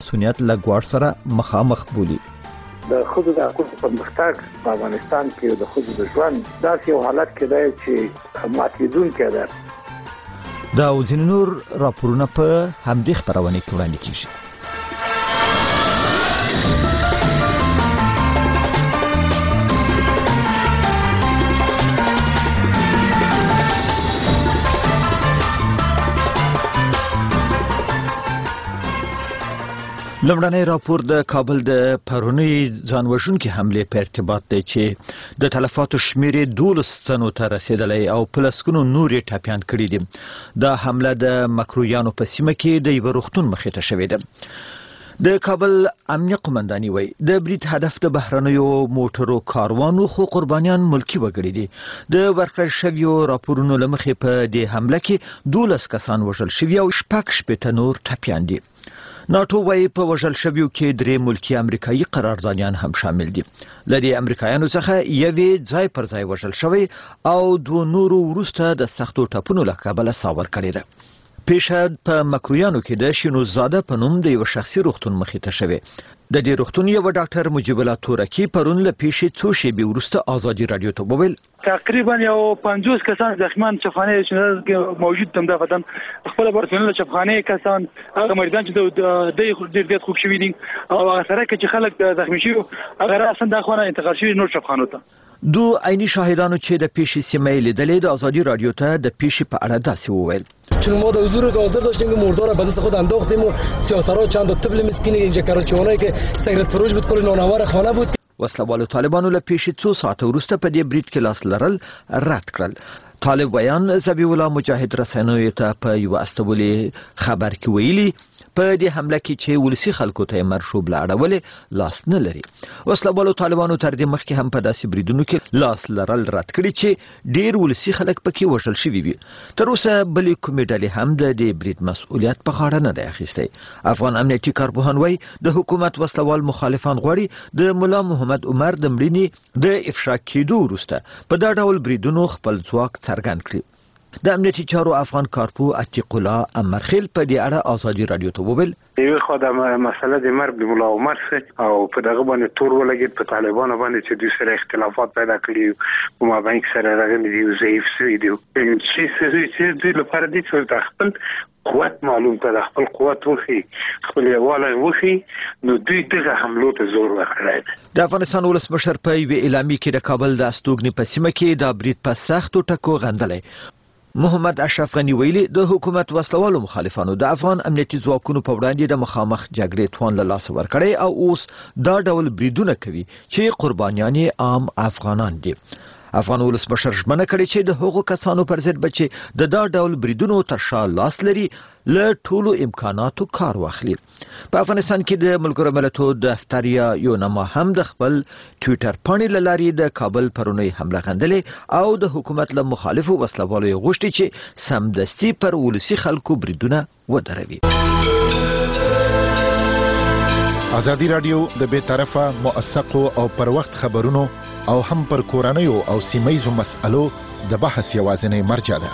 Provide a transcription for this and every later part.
سنیت لګوار سره مخامخ بولی. د خود د حقوقو پرمختګ په افغانستان کې د خود د ژوند داسې یو حالت کې دی چې ماتېدونکی ده. دا او ځینې نور راپورونه په همدې خپرونې کې وړاندې کیږي. لومړنی راپور د کابل د پرونی ځانوژونکي حمله په ارتباط دی چې د تلفاتو شمیر 12 تنو ته رسیدلی او پلسکونو نورې ټاپیان کړي دي. دا حمله د مکرویانو په سیمه کې د یو روغتون مخې ته شوې ده. د کابل امنیه قومنداني وایي د برید هدف د بهرنیو موټرو کاروانو خو قربانیان ملکی وګړي دي. د ورکړل شویو راپورونو لمخې په دې حمله کې 12 کسان وژل شوي او 6 نور ټاپیان دي. ناتو وايي په وژل شویو کې 3 ملکی امریکایي قراردادیان هم شامل دي. لدی امریکایانو څخه یوې ځای پر ځای وژل شوی او 2 نورو وروسته د سختو ټاپونو له کبله ساور کړی ده. پیشهد په مکرویانو کې د شینو زاده په نوم د یو شخصي روغتون مخې ته شوی. د دې روغتون یو ډاکټر مجیب الله تورکی پرون له پیښې څو شېبې وروسته ازادي رادیو ته وویل تقریبا یو 50 کسان زخمیان چپخانه چې موجود دم د بدن خپل پرسونل چپخانه کسان هغه مریضان چې د ډېر خوب شوي دي او هغه سره چې خلک زخمی شي هغه اصلا د خونه انتقال شوی نور چپخانو ته. دو عیني شاهدانو چې د پیښې سیمه لیدلې د ازادي رادیو ته د پیښې په اړه داسې وویل چون ما در حضور حاضر داشتیم که مردار به دست خود انداختیم و سیاسرها چند تا طفل مسکینی اینجا کراچوانایی که سیگرت فروش بود کل نانوار خانه بود. وسله‌والو طالبانو له پیښې 2 ساعته وروسته په دې برید کې لاس لرل رد کړل. طالب بیان زبی الله مجاهد رسنیو ته په یو استولي خبر کې ویلي په دې حمله کې چې ولسی خلکو ته مرشوب لاړول لاس نه لري. وسله‌والو طالبانو تر دې مخکې هم په داسې بریدونو کې لاس لرل رد کړي چې ډیر ولسی خلک پکې وژل شوي وي. تر اوسه بلې کومې ډلې هم د دې برید مسؤلیت په غاړه نه دی اخیستی. افغان امنیتي کارپوهان وایي د حکومت وسله‌وال مخالفان غواړي د مولا محمد عمر د مړینې د افشا کېدو وروسته په دا ډول بریدونو خپل ځواک څرګند کړي. د امنیتي چارو افغان کارپو عتیق الله امرخیل په دې اړه ازادي رادیو ته وویل یو خو د مسله د مرګ د مولا عمر او په دغه باندې تور ولګید په طالبانو باندې چې دوی سره اختلافات پیدا کړي او ما باندې سره راغلي دي ضعیف شوي دي چې دوی لپاره دي چې خپل قوت معلوم ته خپل قوت وخی خپل یواله وخی نو دوی دغه حملو ته زور ورکړي. د افغانستان ولسمشر په یو اعلامیه کې د کابل د استوګنې په سیمه کې د برید په سختو ټکو غندلې. محمد اشرف غنی ویلي د حکومت وسلوالو مخالفانو د افغان امنیتي ځواکونو په وړاندې د مخامخ جګړې توان له لاسه ورکړی او اوس دا ډول بریدونه کوي چې قربانیان عام افغانان دي. افغان ولسمشر ژمنه کړې چې د هغو کسانو پر ضد بچي د دا ډول بریدونو تر شا لاس لري له ټولو امکاناتو کار واخلي. په افغانستان کې د ملګرو ملتونو دفتر یا یونما هم د خپل ټوئیټر باندې لاري د کابل پرونی حمله غندلې او د حکومت له مخالفو وسلوالو غوښتي چې سمدستي پر ولسی خلکو بریدونه ودروي. ازادي رادیو د بې طرفه موثقو او پر وخت خبرونو او هم پر کورنیو او سیمایزو مسألو د بحث یوازینی مرجع ده.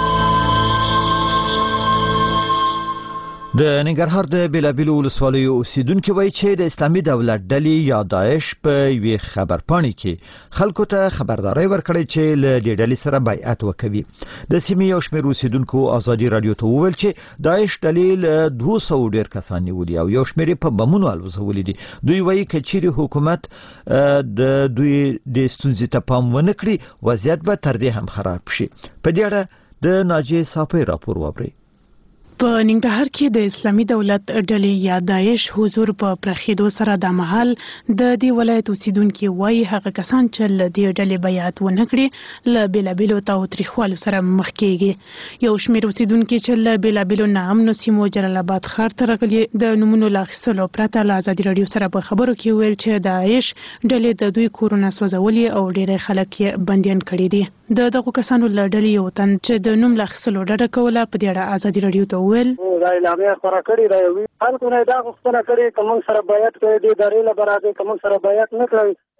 د ننګرهار د بیلابیلو ولسوالیو اوسیدونکو وایي چې د اسلامي دولت ډلې یا داعش په یوې خبرپاڼې کې خلکو ته خبرداري ورکړې چې له دې ډلې سره بیعت وکوي. د سیمې یو شمېر اوسیدونکو ازادي رادیو ته وویل چې داعش ډلې له 200 ډېر کسان نیولي او یو شمېر په بمونو الوزولي دي. دوی وایي چې چیرې حکومت د دوی د ستونزې ته پام ونه کړي وضعیت به تر دې هم خراب شي. په دې اړه د ناجیه صافی راپور واورئ. په ننګرهار کې د اسلامي دولت ډلې یا داعش حضور په پرخېدو سره د محل د دې ولایت اوسیدونکو وایي هغه کسان چې له دې ډلې بیعت ونه کړي له بیلابیلو تاوتریخوالو سره مخ کېږي. یو شمېر اوسیدونکو چې له بیلابیلو ناامنو سیمو جلال آباد ښار ته راغلي د نومونو له اخیستلو پرته له ازادي رادیو سره په خبرو کې ویل چې داعش ډلې د دوی کورونه سوځولي او ډېری خلک یې بندیان کړي دي. د دغو کسانو له ډلې یو تن چې د نوم له اخیستلو ډډه کوله په دې اړه ازادي رادیو ته ویل دا اعلامیه خپره کړې ده وی خلکو نه دا غوښتنه کړې کوم سره بیعت کړي دي درې له برابر کوم سره بیعت نه کړي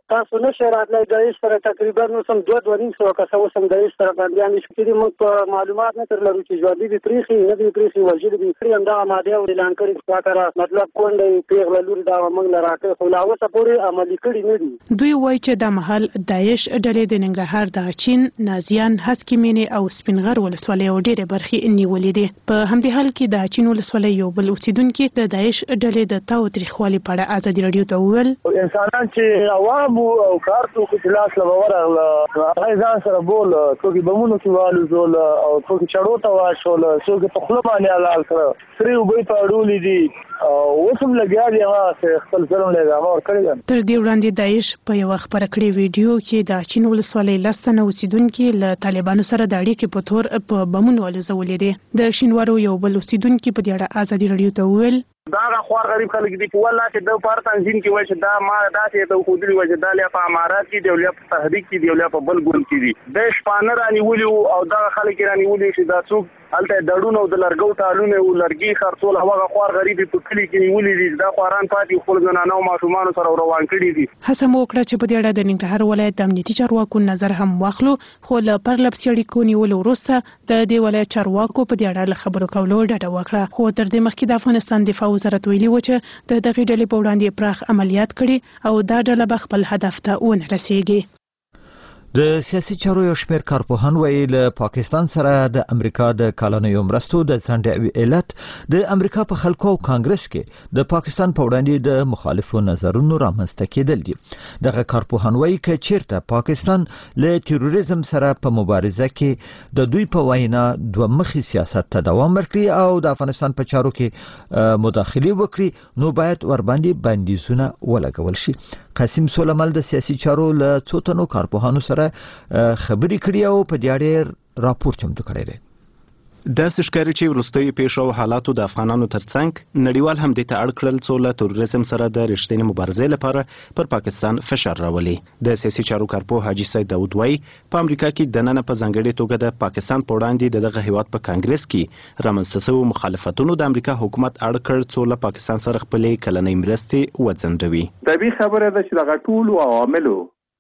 تاسو نشه راتلای د سره تقریبا نو سم 2.5 کسه وسم د سره باندې شکرې موږ معلومات نه ترلرو چې ژوند دي پریخي نه دي پریخي ولجل دي پریم دا ماده اعلان کړی څاکره مطلب کونډې پیغله لور دا موږ لراکه خو لا اوسه پورې عملي کړی نه دي. دوی وایي چې د محل داعش ډلې د ننګرهار د چین نازیان هسکمینه او سپینغر ولسوالۍ ډېرې برخې نیولې دي. په همدې حال کې د چین ولسوالۍ یو بل اوسیدونکو د داعش ډلې د تاو تاریخوالي په اړه ازادي رادیو ته وویل انسانان چې عوام او کارتو کې خلاص لورغله هغه ځان سره بول څوک بمونو کې والو زول او څوک چړو ته واشول څوک په خپل باندې حلال کړ سری وبې په اړولې دي او وسم لګیا دي هغه خپل ظلم لګا اور کړی. تر دې وړاندې داعش په یو خبره کړې ویډیو کې د چین ولسوالۍ لستنه اوسیدونکو له طالبانو سره د اړیکې په تور په بمونو ولزولې دي. د شینوارو یو بل اوسیدونکو په دې اړه ازادي رادیو ته وویل دا خوار غریب خلک دي په والله چې د پر تنظیم کې وای چې دا ما داسې ته خو دي وای چې دا له په امارات کې دی له په تحریک کې دی له په بل ګون کې دي د شپانه رانی ولي او دا خلک رانی ولي چې دا څوک الته دړونو د لرګو تعالونه او لرګي خرڅول هغه خوار غریب په کلی کې ولي دي دا خواران پاتې خپل زنانه او ماشومان سره روان کړي دي. هڅه مو وکړه چې په دې اړه د ننګرهار ولایت امنیتي چارواکو نظر هم واخلو خو له پرلب سړي نیول وروسته د دې ولایت چارواکو په دې اړه خبرو کولو ډډه وکړه. خو تر دې مخکې د افغانستان دفاع وزارت ویلي و چې د دغې ډلې په وړاندې پراخ عملیات کړي او دا ډله به خپل هدف ته ونه رسیږي. د سیاسي چارو یو شمېر کارپوهان وایي له پاکستان سره د امریکا د کالونیو مرستو د ځنډ علت د امریکا په خلکو او کانګرس کې د پاکستان په وړاندې د مخالفو نظرونو رامنځته کېدل دي. دغه کارپوهان وایي چې چیرته پاکستان له تروریزم سره په مبارزه کې د دوی په وینا دوه مخي سیاست ته دوام ورکړي او د افغانستان په چارو کې مداخله وکړي نو باید ورباندې بندیزونه ولګول شي. قاسم سولمل د سیاسي چارو له څو تنو کارپوهانو سره خبرې کړې او په دې اړه راپور چمتو کړی دی. د سشکاري چې ورستوي پیښو حالاتو د افغانانو ترڅنګ نړیوال هم د اړ کړل څو له تروریزم سره د رښتینې مبارزې لپاره پر پاکستان فشار راولي. د سیاسي چارو کارپوه حاجی سید داود وایي په امریکا کې د نن په ځانګړي توګه د پاکستان په وړاندې دغه هیواد په کانګرس کې رامنځته شوو مخالفتونو د امریکا حکومت اړ کړ څو له پاکستان سره خپلې کلنۍ مرستې وځنډوي. طبیعي خبره ده چې دغه ټول عواملو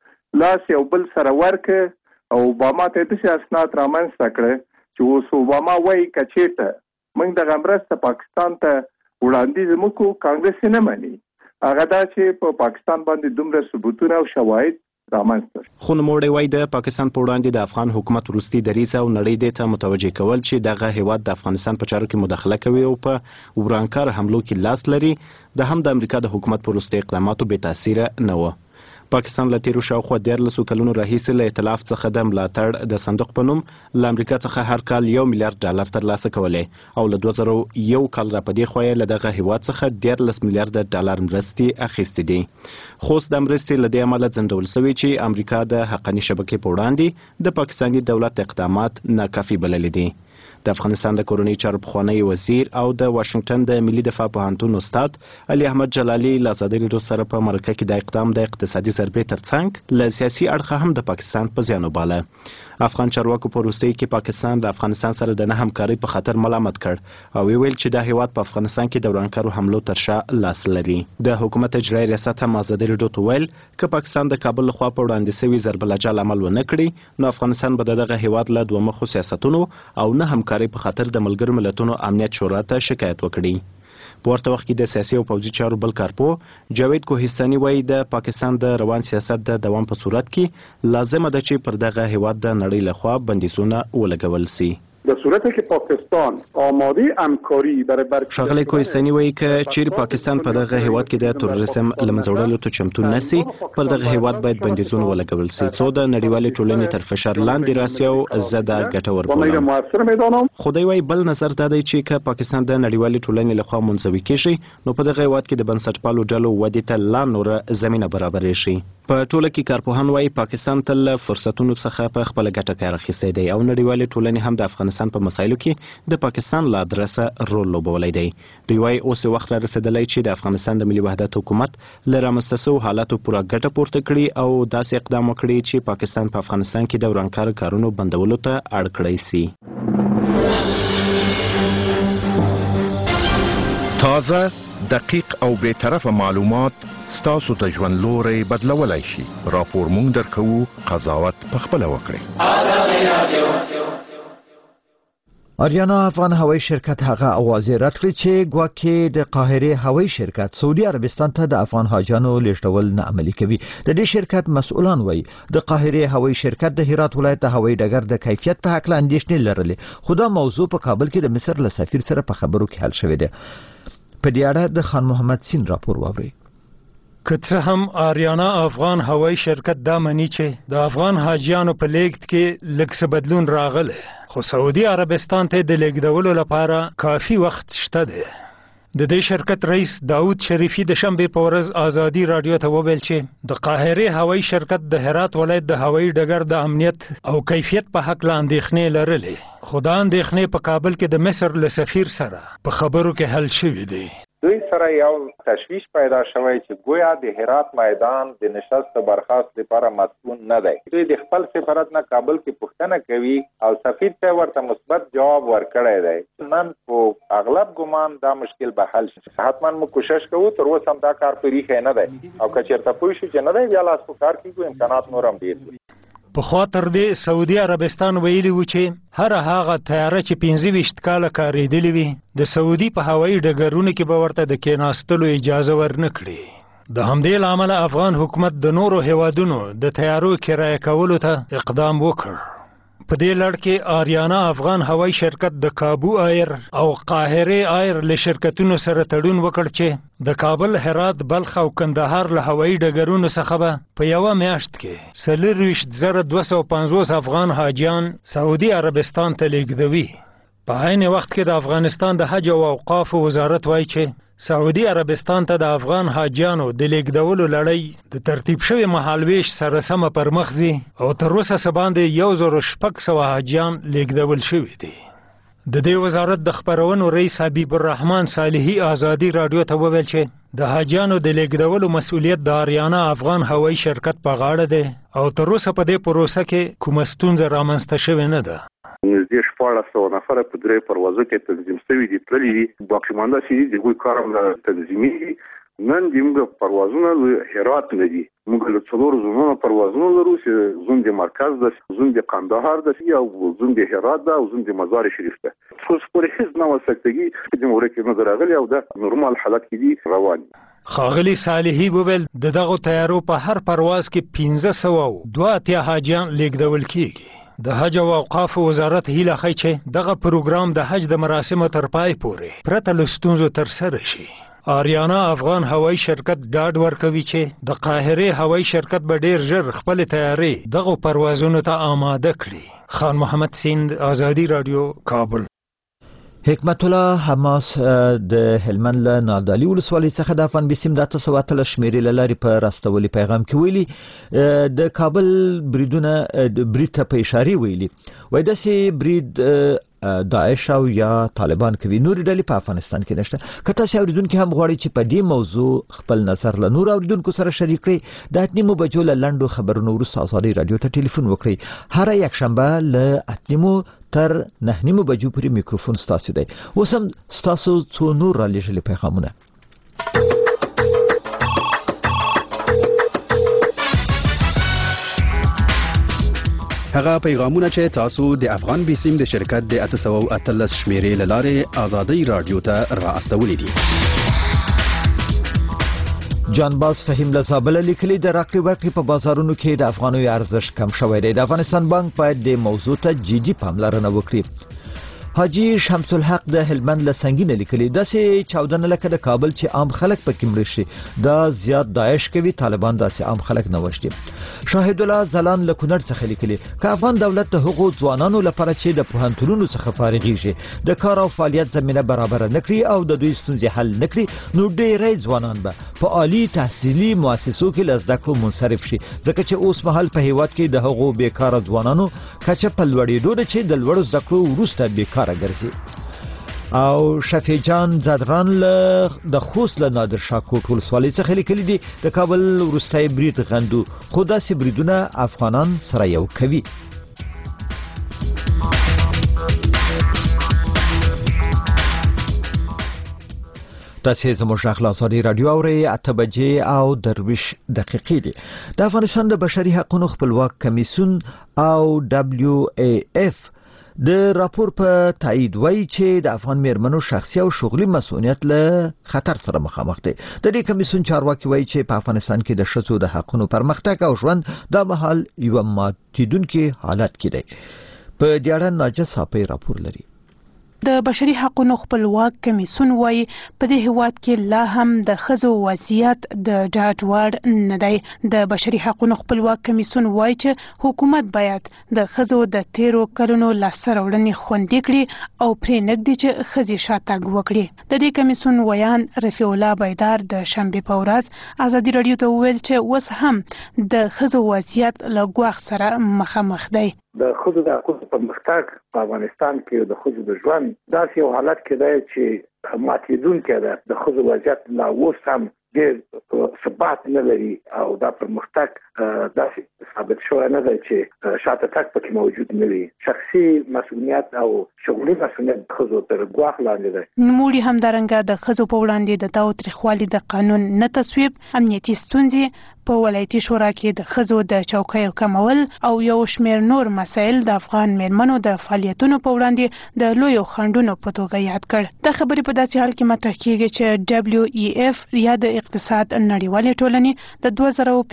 لاس یو بل سره ورکه او اوباما ته د اسناد رامنځته کړ چې اوس اوباما وایي کچېته موږ د مرسته پاکستان ته وړاندیز وکړو کانګرس نه مانی هغه دا چې په پاکستان باندې دومره ثبوتونه او شواهد رامنځته. خو نوموړی وایي د پاکستان په وړاندې د افغان حکومت وروستي دریځ او نړۍ دې ته متوجه کول چې دغه هیواد د افغانستان په چارو کې مداخله کوي او په ورانکار حملو کې لاس لري د هم د امریکا د حکومت په وروستي اقداماتو بې تاثیره نه و. پاکستان له تیرو شاوخوا 14 کلونو راهیسې له ائتلاف څخه د ملاتړ د صندوق په نوم له امریکا څخه هر کال $1 میلیارډ ترلاسه کولی او له 2001 کال را پدې خو له دغه هیواد څخه $13 میلیارډ مرستې اخیستې دي. خو د مرستې له دې امله ځنډول شوی چې امریکا د حقاني شبکې په وړاندې د پاکستاني دولت اقدامات ناکافي بللي دي. د افغانستان د کورنۍ چارو پخوانی وزیر او د واشنگټن د ملي دفاع پوهنتون استاد علي احمد جلالي له ازادي راډیو سره په مرکه کې د اقدام د اقتصادي ضربې ترڅنګ له سیاسي اړخه هم د پاکستان په زیان وباله. افغان چارواکو په وروستي کې پاکستان د افغانستان سره د نه همکارۍ په خاطر ملامت کړ او ویل چې دا هیواد په افغانستان کې د ورانکارو حملو تر شا لاس لري. د حکومت اجرایي ریاست هم ازادي راډیو ته ویل چې پاکستان د کابل لخوا په وړاندې شوی ضرب العجل عمل ونه کړي نو افغانستان به دغه هیواد له دوه مخو سیاستونو او نه همکارۍ په خاطر د ملګرو ملتونو امنیت شورا ته شکایت وکړي. په ورته وخت کې د سیاسي او پوځي چارو بل کارپوه جاوید کوهستاني وایي د پاکستان د روان سیاست د دوام په صورت کې لازمه ده چې پر دغه هیواد د نړۍ لخوا بندیزونه ولګول شي. در صورتی که پاکستان آماده همکاری برای ښاغلی کوهستاني وایي که چیرې پاکستان په دغه هیواد کې د تروریزم له منځه وړلو ته چمتو نشي پر دغه هیواد باید بندیزونه ولګول شي څو د نړیوالې ټولنې تر فشار لاندې راسي او زه دا ګټور بولم. خو دی وایي بل نظر دا دی چې که پاکستان د نړیوالې ټولنې لخوا منزوي کیږي نو په دغه هیواد کې د بنسټپالو ډلو ودې ته لا نوره زمینه برابرې شي. په ټوله کې کارپوهان وایي پاکستان تل فرصتونو څخه په خپله ګټه کار اخیستی دی او نړیوالې ټولنې هم د افغانستان په مسایلو کې د پاکستان له ادرسه رول لوبولی دی. دوی وایي اوس وخت را رسېدلی چې د افغانستان د ملي وحدت حکومت له رامنځته شوو حالاتو پوره ګټه پورته کړي او داسې اقدام وکړي چې پاکستان په افغانستان کې د ورانکارو کارونو بندولو ته اړ کړی سي. تازه، دقیق او بی‌طرفه معلومات ستاسو ته ژوند لوري بدلولای شي. راپور مونږ درکو، قضاوت پخپله وکړئ. آریانا افغان هوایی شرکت هغه اوازې رد کړې چې ګواکې د قاهره هوایی شرکت سعودي عربستان ته د افغان حاجیانو لیږدول نه عملي کوي. د دې شرکت مسؤلان وایي د قاهره هوایی شرکت د هرات ولایت د هوایی ډګر د کیفیت په حق اندېښنې لرلې، خو دا موضوع په کابل کې د مصر له سفیر سره په خبرو کې حل شوې ده. په دې اړه د خان محمد سین راپور واورئ. که څه هم آریانا افغان هوایی شرکت دا مني چې د افغان حاجیانو په لیږد کې لږ څه بدلون راغلی، خو سعودي عربستان ته د لیږدولو لپاره کافي وخت شته دی. د دې شرکت رئیس داود شریفي د شنبه په ورځ آزادي رادیو ته وویل چې د قاهره هوایی شرکت د هرات ولایت د هوایی ډګر د امنیت او کیفیت په حق لاندېخنې لرلې، خو دا اندېښنې په کابل کې د مصر له سفیر سره په خبرو کې حل شوې دي. دوی سره یو تشویش پیدا شوی چې گویا د هرات میدان د نشست برخاست لپاره مسؤل نه دی. دوی د خپل سفارت نه کابل کې پوښتنه کوي او سفیر ته ورته مثبت جواب ورکړی دی. نن په اغلب ګمان دا مشکل به حل شي. حتما مو کوشش کوو، تر اوسه هم دا کار په ریښه نه دی او که چېرته پوه شو چې نه دی بیا لاس په کار کېږو، امکانات نور هم ډېر دي. پخوا تر دې سعودي عربستان ویلي و چې هر هغه طیاره چې 25 کاله کارېدلې وي د سعودي په هوایي ډګرونو کې به ورته د کېناستلو اجازه ورنه کړي. د همدې له امله افغان حکومت د نورو هیوادونو د طیارو کرایه کولو ته اقدام وکړ. په دې لړ کې آریانا افغان هوایی شرکت د کابو ایر او قاهره ایر له شرکتونو سره تړون وکړ چې د کابل، هرات، بلخ او کندهار له هوایی ډګرونو څخه به په یوه میاشت کې 4,250 افغان حاجیان سعودي عربستان ته لیږدوي. په عین وخت کې د افغانستان د حج او اوقاف وزارت وایي چې سعودي عربستان ته د افغان حاجیانو د لیږدولو لړۍ د ترتیب شوی مهالویش سره سمه پر مخ ځي او تر اوسه څه باندې 1,600 حاجیان لیږدول شوي دي. د دې وزارت د خپرونو رئیس حبیب الرحمن صالحي آزادي رادیو ته وویل چې د حاجیانو د لیږدولو مسؤلیت د آریانا افغان هوایی شرکت په غاړه دی او تر اوسه په دې پروسه کې کومه ستونزه رامنځته شوې نه ده. نږدې 1400 نفره په درې پروازو کې تنظیم شوي دي، تللي دي. باقي مانده چې د دوی کار هم تنظیمېږي. نن زموږ پروازونه هرات نه دي، موږ له 4 زونونو پروازونه لرو چې زون د مرکز ده، زون د قندهار ده او زون د هرات ده او زون د مزار شریف ده. خو پرې هیڅ نوې سکتګي د جمهوریت کې نه راغلي او د نورمال حالت کې دي روان. ښاغلي صالحي وویل د دغو طیارو په هر پرواز کې 1582 حاجیان لیږدول کیږي. د حج او اوقاف وزارت هیله ښیي چې دغه پروګرام د حج د مراسمو تر پای پورې پرته له ستونزو ترسره شي. آریانا افغان هوایی شرکت ډاډ ورکوي چې د قاهره هوایی شرکت به ډیر ژر خپل طیارې دغه پروازونو ته آماده کړي. خان محمد سیند، آزادي رادیو، کابل. حکمت الله حماس د هلمند له نادالي ولسوالۍ څخه د افغان بیسیم د 813 شمیرې له لارې په راستولي پیغام کې ویلي د کابل بریدونه برید ته په اشاره ویلي وای داسې برید داعش او یا طالبان کوي، نورې ډلې په افغانستان کې نشته. که تاسو اوریدونکو هم غواړئ چې په دې موضوع خپل نظر له نور اوریدونکو سره شریک کړئ، د 8:30 بجو له لنډو خبرونو وروسته آزادي رادیو ته ټلیفون وکړئ. هر یکشنبه له 8:30 تر 9:30 بجو پورې میکروفون ستاسو دی. اوس هم ستاسو څو نور را لېږلي پیغامونه. هغه پیغامونه چې تاسو د افغان بیسیم د شرکت د 813 شمیرې له لارې آزادي رادیو ته را استولې دي. جانباز فهیم له زابل لیکلي د راکړې ورکړې په بازارونو کې د افغانیو ارزښت کم شوی دی. د افغانستان بانک باید د موضوع ته جدي پاملرنه وکړي. حاجی شمس الحق د هلمند له سنگینه لیکلي داسې چاودنه لکه د کابل چې عام خلک پکې مړه شي دا زیات داعش کوي، طالبان داسې عام خلک نه وژني. شاهد الله زلان له کونړ څخه لیکلي که افغان دولت د هغو ځوانانو لپاره چې د پوهنتونونو څخه فارغېږي د کار او فعالیت زمینه برابره نکړي او د دوی ستونزې حل نکړي نو ډېری ځوانان به په عالي تحصیلي مؤسسو کې له زده کړو منصرف شي، ځکه چې اوس مهال په هیواد کې د هغو بیکاره ځوانانو کچه په لوړېدو ده چې د لوړو زده کړو وروسته بیکاره ګرځي. او شفیع جان زدران د خوست له نادر شاه کوټ ولسوالۍ څخه لیکلي دي د کابل وروستی برید غندو، خو داسې بریدونه افغانان سره یو کوي. تاسې زموږ غږ له ازادي راډیو اورئ 8 بجې او 23 دقیقې دي. د افغانستان د بشري حقوقو خپلواک کمیسیون او WAF د راپور په تایید وایي چې د افغان میرمنو شخصي او شغلي مسؤلیت له خطر سره مخامخ دي. د دې کمیسیون چارواکي وایي چې په افغانستان کې د ښځو د حقوقو پرمختګ او ژوند د مهال یو ماتیدونکي حالت کې دی. په دې اړه ناجه صافی راپور لري. د بشري حقوقو خپلواک کمیسیون وایي په دې هیواد کې لا هم د ښځو وضعیت د ډاډ وړ نه دی. د بشري حقوقو خپلواک کمیسیون وایي چې حکومت باید د ښځو د تیرو کلونو لاسته راوړنې خوندي کړي او پرې نږدې چې ښځې شاتګ وکړي. د دې کمیسیون ویان رفیع الله بیدار د شنبې په ورځ ازادي راډیو ته وویل چې اوس هم د ښځو وضعیت له ګواښ سره مخامخ دی. د ښځو د حقوقو پرمختګ په افغانستان کې د ښځو د ژوند داسې یو حالت کې دی چې ماتیدونکی ده. د ښځو وضعیت لا اوس هم ډېر ثبات نه لري او دا پرمختګ داسې ثابت شوی نه دی چې شاته تګ پکې موجود نه وي. شخصي مسؤلیت او شغلي مسؤلیت د ښځو تر ګواښ لاندې دی. نوموړي همدارنګه د ښځو په وړاندې د تاوتریخوالي د قانون نه تصویب، امنیتي ستونزې په ولایتي شورا کې د ښځو د چوکیو کمول او یو شمېر نور مسایل د افغان میرمنو د فعالیتونو په وړاندې د لویو خنډونو په توګه یاد کړ. د خبرې په داسې حال کې مطرح کیږي چې WEF یا د اقتصاد نړیوالې ټولنې د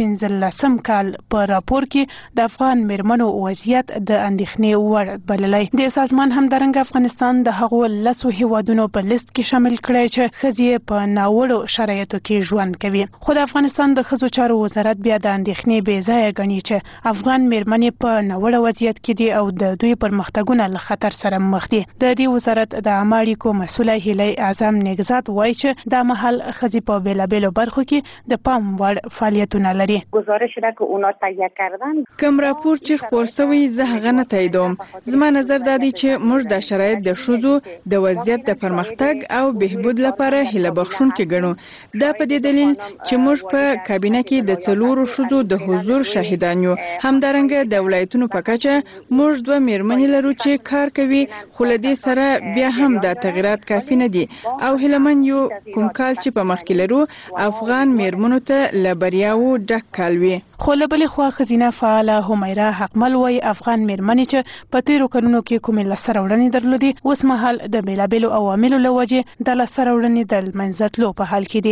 2015 کال په راپور کې د افغان میرمنو وضعیت د اندېښنې وړ بللی. د سازمان همدارنګه افغانستان د هغو 10 هیوادونو په لیست کې شامل کړی چې ښځې په ناوړو شرایطو کې ژوند کوي. خو د افغانستان د ښځو چارو وزارت بیا د اندېښنې بې ځایه ګڼي چې افغان میرمنې په ناوړه وضعیت کې دي او د دوی پرمختګونه له خطر سره مخ دي. د دې وزارت د عامه اړیکو مسؤله هیلۍ اعظم نګزات وایي چې دا مهال ښځې په بیلابیلو برخو کې د پام وړ فعالیتونه لري. گزارش را که اونا تهیه کردن کوم راپور چې خپور شوی زه هغه نه تاییدوم. زما نظر دا دی چې موږ د شرایط د ښځو د وضعیت د پرمختګ او بهبود لپاره هیله بخښونکي ګڼو. دا په دې دلیل چې موږ په کابینه کې د څلورو ښځو د حضور شاهدان یو. همدارنګه د ولایتونو په کچه موږ 2 میرمنې لرو چې کار کوي، خو له دې سره بیا هم د تغیرات کافي نه دي او هیلمن یو کوم کال چې په مخ کې لرو افغان میرمنو ته له بریاوو ډک کال وي. خو له بلې خوا ښځینه فعاله همیره حقمل وایي افغان میرمنې چې په تیرو کلونو کې کومې لاسته راوړنې درلودې اوس مهال د بیلابیلو عواملو له وجې د لاسته راوړنې د لمنځه تلو په حال کې دي.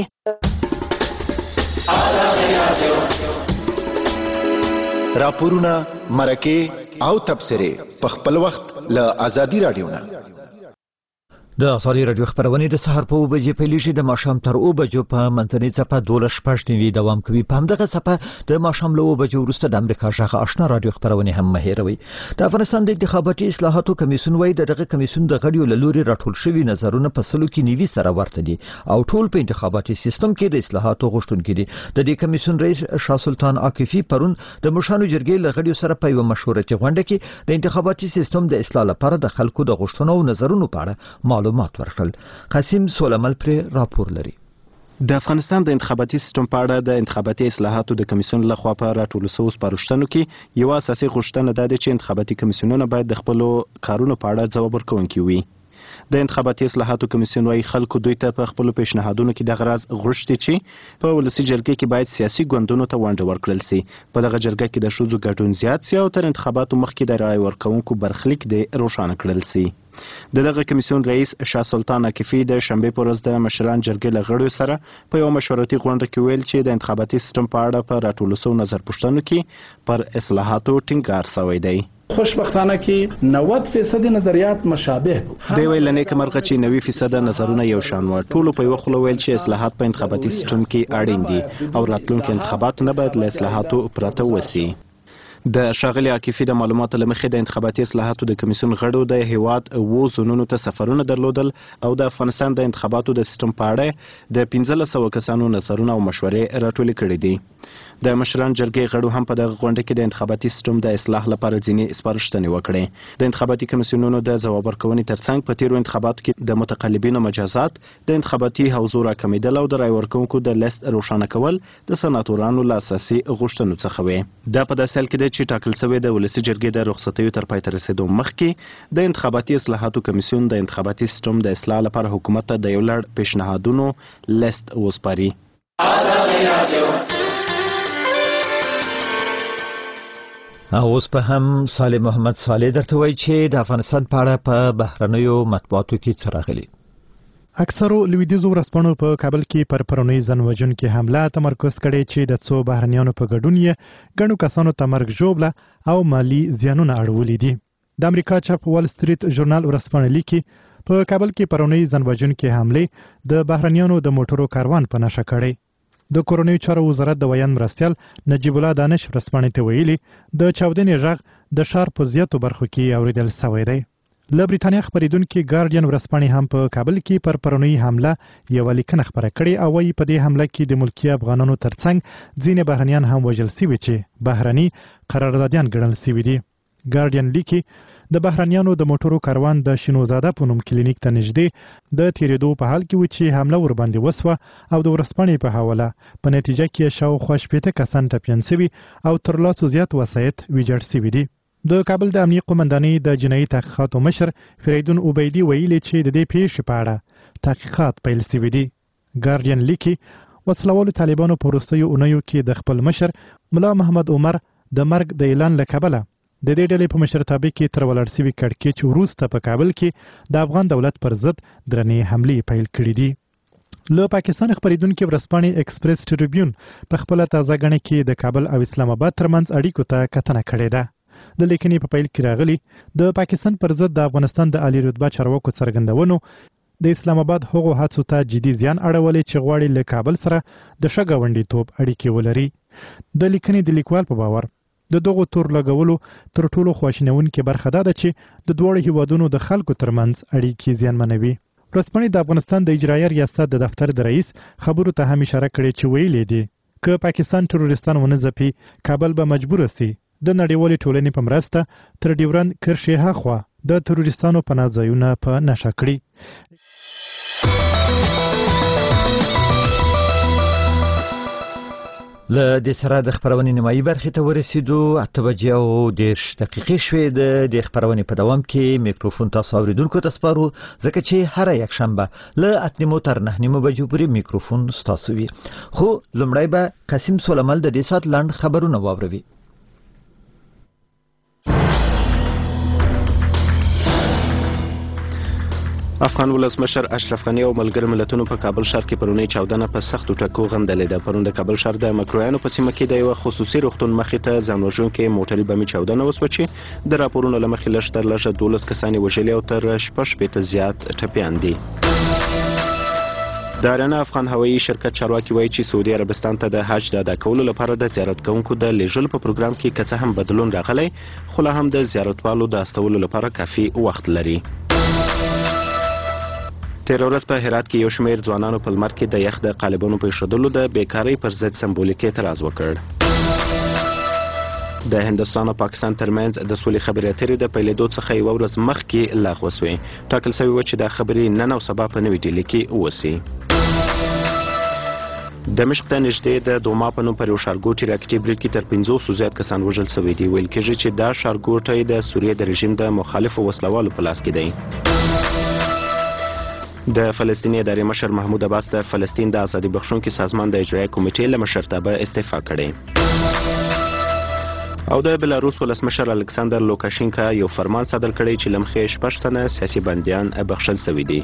راپورونه، مرکې او تبصرې په خپل وخت له ازادي راډیو نه. د ازادي راډیو خبرونه د سهار په 2 بجې پیلېږي، د ماښام تر 2 بجو په منځنۍ څپه 12:15 دوام کوي. په همدغه څپه د ماښام له 2 بجو وروسته د امریکا غږ آشنا راډیو خبرونه هم مهیروي. د افغانستان د انتخاباتي اصلاحاتو کمیسیون وایي دغه کمیسیون د غړیو له لوري راټول شوي نظرونه په سلو کې نیوي سره ورته دي او ټول په انتخاباتي سیستم کې د اصلاحاتو غوښتونکي دي. د دې کمیسیون رئیس شاه سلطان عاکفي پرون د مشرانو جرګې له غړیو سره په یو مشورتي غونډه کې د انتخاباتي سیستم د اصلاح لپاره د خلکو د غوښتنو او نظرونو په اړه معلومات ورکړل. قاسم سولمل پر راپور لري. د افغانستان د انتخاباتي سیستم په اړه د انتخاباتي اصلاحاتو د کمیسیون لخوا په راټولو شوو سپارښتنو کې یو اساسي غوښتنه ده چې انتخاباتي کمیسیونونه باید د خپل کارونو په اړه ځواب ورکوونکي وي. د انتخاباتي اصلاحاتو کمیسیون وايي خلکو دوی ته په خپل پیشنهادونو کې د غرض غوښتي چې په ولسي جرګه کې باید سیاسي ګوندونو ته ونډه ورکړل شي. په دغه جرګه کې د ښځو ګډون زیات شي او تر انتخاباتو مخکې د رای ورکوونکو برخلیک د روښانه کړل شي. دغه کمیسیون رئیس شاه سلطان عاکفي د شنبې په ورځ د مشران جرګې له غړیو سره په یو مشورتي غونډه کې ویل چې د انتخاباتي سیستم په اړه په راټولو شوو نظر پوښتنو کې پر اصلاحاتو ټینګار شوی دی. خوشبختانه کې 90% نظریات مشابه دی. ویل نیک مرغه چې 90% نظرونه یو شان و. ټولو په یو خله ویل چې اصلاحات په انتخاباتي سیستم کې اړین دي او راتلونکي انتخابات نه باید له اصلاحاتو پرته وسی. د ښاغلي عاکفي د معلوماتو له مخې د انتخاباتي اصلاحاتو د کمیسیون غړو د هیواد 7 زونونو ته سفرونه درلودل او د افغانستان د انتخاباتو د سیستم په اړه د 1500 کسانو نظرونه او مشورې راټولې کړې دي. د مشران جرګې غړو هم په دغه غونډه کې د انتخاباتي سیستم د اصلاح لپاره ځینې سپارښتنې وکړې. د انتخاباتي کمیسیونونو د ځواب ورکونې ترڅنګ په تیرو انتخاباتو کې د متقلبینو مجازات، د انتخاباتي حوزو راکمیدل او د رای ورکوونکو د لیست روښانه کول د سناتورانو له اساسي غوښتنو څخه وې. دا په داسې حال کې ده چې ټاکل شوی د ولسي جرګې د رخصتیو تر پای ته رسیدو مخکې د انتخاباتي اصلاحاتو کمیسیون د انتخاباتي سیستم د اصلاح لپاره حکومت ته د یو لړ پیشنهادونو لیست وسپاري. اوس په هم صالح محمد صالح درته وایي چې د افغانستان په اړه په بهرنیو مطبوعاتو کې څه راغلي. اکثرو لویدیځو ورځپاڼو په کابل کې پر پرونی ځانوژونکې حمله تمرکز کړی چې د څو بهرنیانو په ګډون یې ګڼو کسانو ته مرګ ژوبله او مالی زیانونه اړولي دي. د امریکا چاپ وال سټریټ ژورنال ورځپاڼه لیکي په کابل کې پرونی ځانوژونکې حمله د بهرنیانو د موټرو کاروان په نشه کړی. د کورونیو چارو وزارت د ویان مرستیال نجیب الله دانش ورځپاڼې ته ویلي د چاودنې غږ د ښار په زیاتو برخو کې اوریدل شوی دی. له بریتانیا خبریدونکي ګارډین ورځپاڼې هم په کابل کې پر پرونی حمله یوه لیکنه خپره کړې او وايي په دې حمله کې د ملکي افغانانو ترڅنګ ځینې بهرنیان هم وژل شوي چې بهرني قراردادیان ګڼل شوي دي. ګارډین لیکي د بهرنیانو د موټرو کاروان د شینوزاده په نوم کلینیک ته نږدې د تیریدو په حال کې و چې حمله ورباندې وسوه او د ورځپاڼې په حواله په نتیجه کې شاوخوا 80 کسان ټپیان شوي او تر لاسو زیات وسایط ویجاړ شوي دي. د کابل د امنیه قومندانۍ د جنایي تحقیقاتو مشر فریدون عبیدي ویلي چې د دې پیښې په اړه تحقیقات پیل شوي دي. ګارډین لیکي وسلوالو طالبانو په وروستیو اونیو کې د خپل مشر ملا محمد عمر د مرګ د اعلان له کبله د دې ډلې په مشرتابه کې تر ولاړ شوي کړکېچ وروسته په کابل کې د افغان دولت پر ضد درنې حملې پیل کړې دي. له پاکستان خبریدونکي ورځپاڼې ایکسپریس ټریبیون په خپل تازه غڼه کې د کابل او اسلام آباد ترمنځ اړیکو ته کتنه کړې ده. د لیکنې په پیل کې راغلي د پاکستان پر ضد د افغانستان د عالی رتبه چارواکو څرګندونو د اسلام آباد هغو هڅو ته جدي زیان اړولې چې غواړي له کابل سره د ښه ګاونډیتوب اړیکې ولري. د لیکنې د لیکوال په باور د دغو تور لګولو تر ټولو خواشینونکې برخه دا ده چې د دواړو هیوادونو د خلکو ترمنځ اړیکې زیانمنوي. ورځپاڼې د افغانستان د اجرایه ریاست د دفتر د رئیس خبرو ته هم اشاره کړې چې ویلي دي که پاکستان تروریستان ونه ځپي کابل به مجبور شي د نړیوالې ټولنې په مرسته تر ډیورند کرښې هاخوا د تروریستانو پناه ځایونه په نشه کړي. له دې سره د خبرونې نیمایي برخې ته ورسېدو 8:10 شوې. د خبرونې په دوام کې میکروفون تاسو اوریدونکو ته سپارو ځکه چې هر یک شنبه له 8:30 تر 9:30 بجو پورې میکروفون ستاسو وي. خو لومړی به قاسم سولمل د دې سات لاند خبرونه واوروي. افغان ولسمشر اشرف غنی او ملګرو ملتونو په کابل ښار کې پرونی چاودنه په سختو ټکو غندلې ده. پرون د کابل ښار د مکرویانو په سیمه کې د یو خصوصي روغتون مخې ته ځانوژونکې موټري بمي چاودنه وسوه چې د راپورونو له مخې لږ تر لږه 12 کسان وژلي او تر 16 زیات ټپیان دي. د اریانا افغان هوایي شرکت چارواکي وایي چې سعودي عربستان ته د حج د ادا کولو لپاره د زیارت کوونکو د لیږل په پروګرام کې که څه هم بدلون راغلی خو لا هم د زیارتوالو د استولو لپاره کافي وخت لري. تیر ورځ په هرات کې یو شمېر ځوانانو په لمر کې د یخ د قالبونو په ایښودلو د بیکارۍ پر ضد سمبولیک اعتراض وکړ. د هندوستان او پاکستان ترمنځ د سولې خبرې اترې د پیلېدو څخه یوه ورځ مخکې لغوه سوې. ټاکل شوي وه چې دا خبرې نن او سبا په نوې ډیلي کې وسي. دمشق ته نږدې د دوما په نوم پر یو ښارګوټي راکټي برید کې تر 500 زیات کسان وژل شوي دي. ویل کېږي چې دا ښارګوټی د سوریې د رژیم د مخالفو وسلوالو په لاس کې دی. د فلسطیني ادارې مشر محمود عباس د فلسطین د ازادي بخښونکي سازمان د اجرایه کمیټې له مشرتابه استعفا کړې. او د بلاروس ولسمشر الکساندر لوکاشینکا یو فرمان صادر کړی چې له مخې 6 تنه سیاسي بندیان بخښل شوي دي.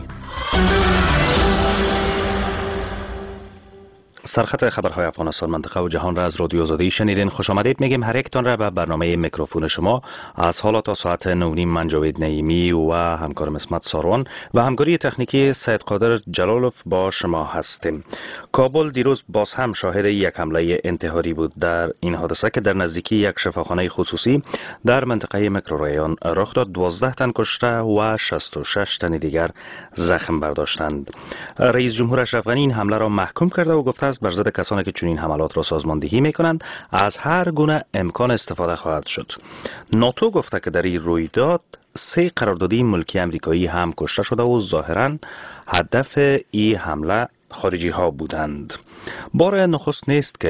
سرخط خبرهای افغانستان منطقه و جهان را از رادیو آزادی شنیدین. خوش آمدید میگیم هر یکتان را به برنامه میکروفون شما. از حالا تا ساعت 9:30 من جاوید نعیمی و همکارم اسمت ساروان و همکاری تکنیکی سید قادر جلالوف با شما هستیم. کابل دیروز باز هم شاهد یک حمله انتحاری بود. در این حادثه که در نزدیکی یک شفاخانه خصوصی در منطقه مکروریان رخ داد 12 تن کشته و 66 تن دیگر زخم برداشتند. رئیس جمهور اشرف غنی این حمله را محکوم کرده و گفته بر ضد کسانی که چنین حملات را سازماندهی میکنند از هر گونه امکان استفاده خواهد شد. ناتو گفته که در این رویداد 3 قراردادی ملکی امریکایی هم کشته شده و ظاهرا هدف این حمله خارجی ها بودند. بار نخست نیست که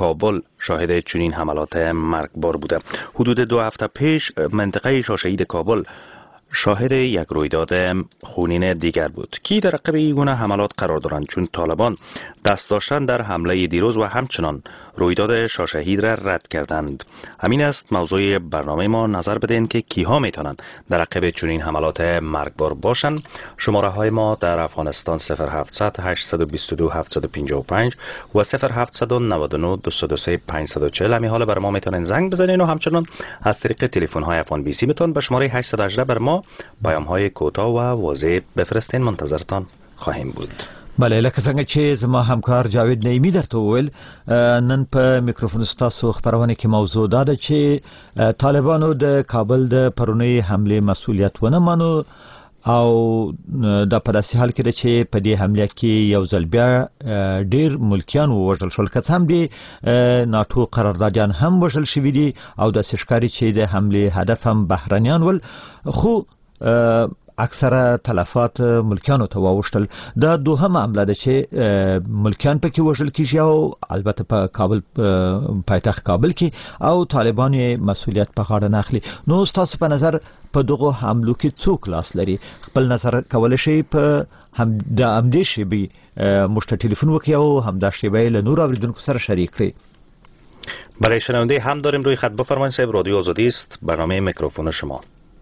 کابل شاهد چنین حملات مرگبار بوده. حدود 2 هفته پیش منطقه شاشهید کابل شاهد یک رویداد خونین دیگر بود که در عقب این گونه حملات قرار دارند، چون طالبان دست داشتن در حمله دیروز و همچنان رویداد شاشهید را رد کردند. همین است موضوع برنامه ما. نظر بدین که کیها میتونند در عقب چنین حملات مرگبار باشند. شماره های ما در افغانستان 0700 822 755 و 0799 223 540. همین حالا بر ما میتونین زنگ بزنین و همچنان از طریق تلفن های افغان بی سی میتون به شماره 818 بر ما پیام های کوتاه و واضح بفرستین. منتظرتان خواهیم بود. بله، لکه څنګه چې زما همکار جاوید نعیمی درته وویل، نن په میکروفون ستاسو خبرونه کې موضوع دا ده چې طالبانو د کابل د پرونی حمله مسؤلیت ونه مانو او دا په داسې حال کې ده چې په دې حمله کې یو ځل بیا ډیر ملکیان ووژل شول، که څه هم دي ناتو قراردادیان هم وژل شوي دي او داسې ښکاري چې د حمله هدف هم بهرنیان ول، خو اکثره تلفات ملکیانو ته واوښتل. دا دوهمه عمله ده چې ملکیان پکې وژل کیږي او البته په کابل پایتخت کابل کې او طالبان مسؤلیت په غاړه نه اخلي. نو تاسو په نظر په دغه حملو کې څوک لاس لري؟ خپل نظر کولای شئ په د همدې شیبې موږ ته ټلیفون وکړئ او همدا شیبه له نور اوریدونکو سره شریک کړئ. برای شنونده هم داریم روی خط. بفرمایید صاحب، رادیو آزادی است، برنامه میکروفون شما.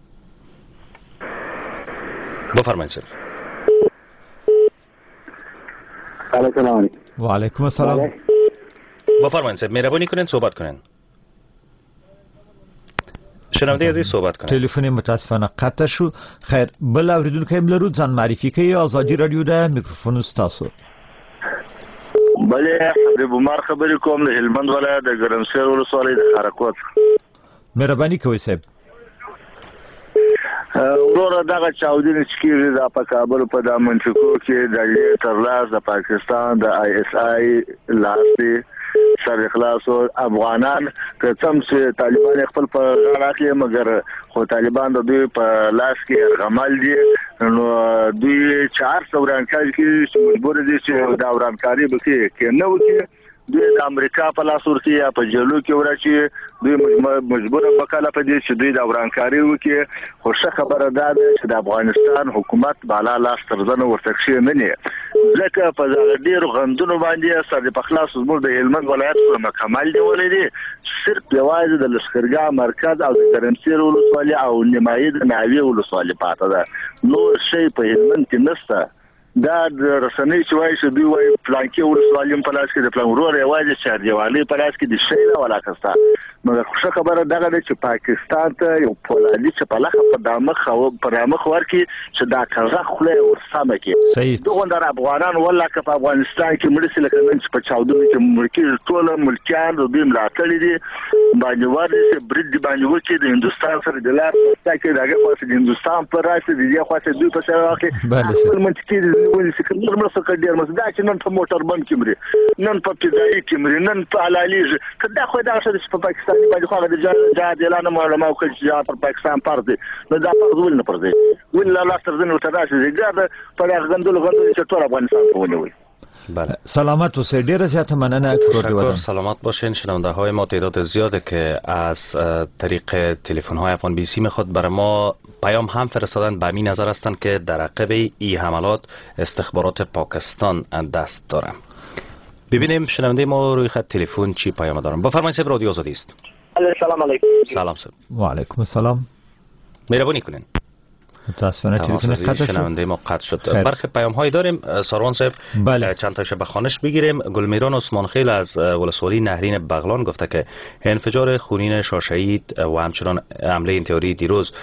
بفرمایید صاحب. سلام علیکم. و علیکم السلام. بفرمایید صاحب، مهربانی کنین صحبت کنین. شنونده عزیز صحبت کنین. تلفن متاسفانه قطع شو. خیر، بل اوریدونکو هم لرو، ځان معرفي کوي. آزادی رادیو ده، میکروفون ستاسو. بله، حبیب عمر خبرې کوم د هلمند ولایت د ګرمسیر ولسوالۍ د خارکوټ. مهرباني کوئ صاحب. وروره دغه چاودنې چې کېږي دا په کابل په دا منطقو کې د ترلاس د پاکستان د آی اس آی لاس سر اخلاص او افغانان که څم چې طالبان خپل په غاړه اخلي، مګر خو طالبان د دوی په لاس کې غمل دي. نو دوی 400 ورانکاري کې مجبور دي چې دا ورانکاري به کې نه وکړي. دوی د امریکا په لاس ورته یا په جلو کې ورچی، دوی مجبور وکاله په دې چې دوی د ورانکاري وکړي. خو ښه خبره ده چې د افغانستان حکومت بالا لاس ترزنه ورته شي نه نه، ځکه په ډیرو غندونو باندې سره په خلاص زموږ د هلمند ولایت په مکمل دی ولې صرف یوازې د لشکرګاه مرکز او د ګرمسیر ولسوالۍ او نیمایي د ناوی ولسوالۍ پاتې ده. نو شی په هلمند کې نشته. دا رسنۍ چې وایي چې دوی وایي پلانکي ولسوالۍ په لاس کې د پلان ورور یوازې چاردیوالۍ په لاس کې د شی نه ولاکسته. مګر ښه خبره دغه ده چې پاکستان ته یو پولادي چې په لخه په دامخ او پرامخ ورکي چې دا کړه خله ورسمه کې دغه در افغانان ولا که په افغانستان کې مړي لکه نن چې په چاودنه کې ملکی ټول ملکیان د دې ملاتړي دي باندې ورته چې برید دی باندې وکړي د هندستان سره د لار کې دغه خاصه د هندستان پر راځي د دې خاصه دوی په سره واخلي خپل منطقي ولې چې کوم مرسته کوي ډیر مسدا چې نن په موټر بند کې مري، نن په فضایي کې مري، نن په علالیج کدا خو دا څه په پاکستان باندې خو د جهاد اعلان معلومه او چې جهاد پر پاکستان پردي نو دا پر ول نه پردي ولا لا تر ځنه ورته راشي زګر په غندلو چې ټول افغانستان په ونوي. بله، سلامت و ډیره زیاته مننه. شکر، سلامت باشین. شنونده های ما تعداد زیاده که از طریق تلفن های افغان بی سی میخواد برای ما پیام هم فرستادن، به همین نظر هستند که در عقب این حملات استخبارات پاکستان دست داره. ببینیم شنونده ما روی خط تلفن چی پیام دارن. بفرمایید صاحب، رادیو آزادی است. سلام علیکم. سلام صاحب. و علیکم السلام. مهربانی کنین. متاسفانه تلفن قطع شنونده ما قطع شد. برخی پیام هایی داریم ساروان صاحب. بله. چند تاشو به خوانش بگیریم. گلمیران عثمانخیل از ولسوالی نهرین بغلان گفته که انفجار خونین شاشهید و همچنان حمله انتحاری دیروز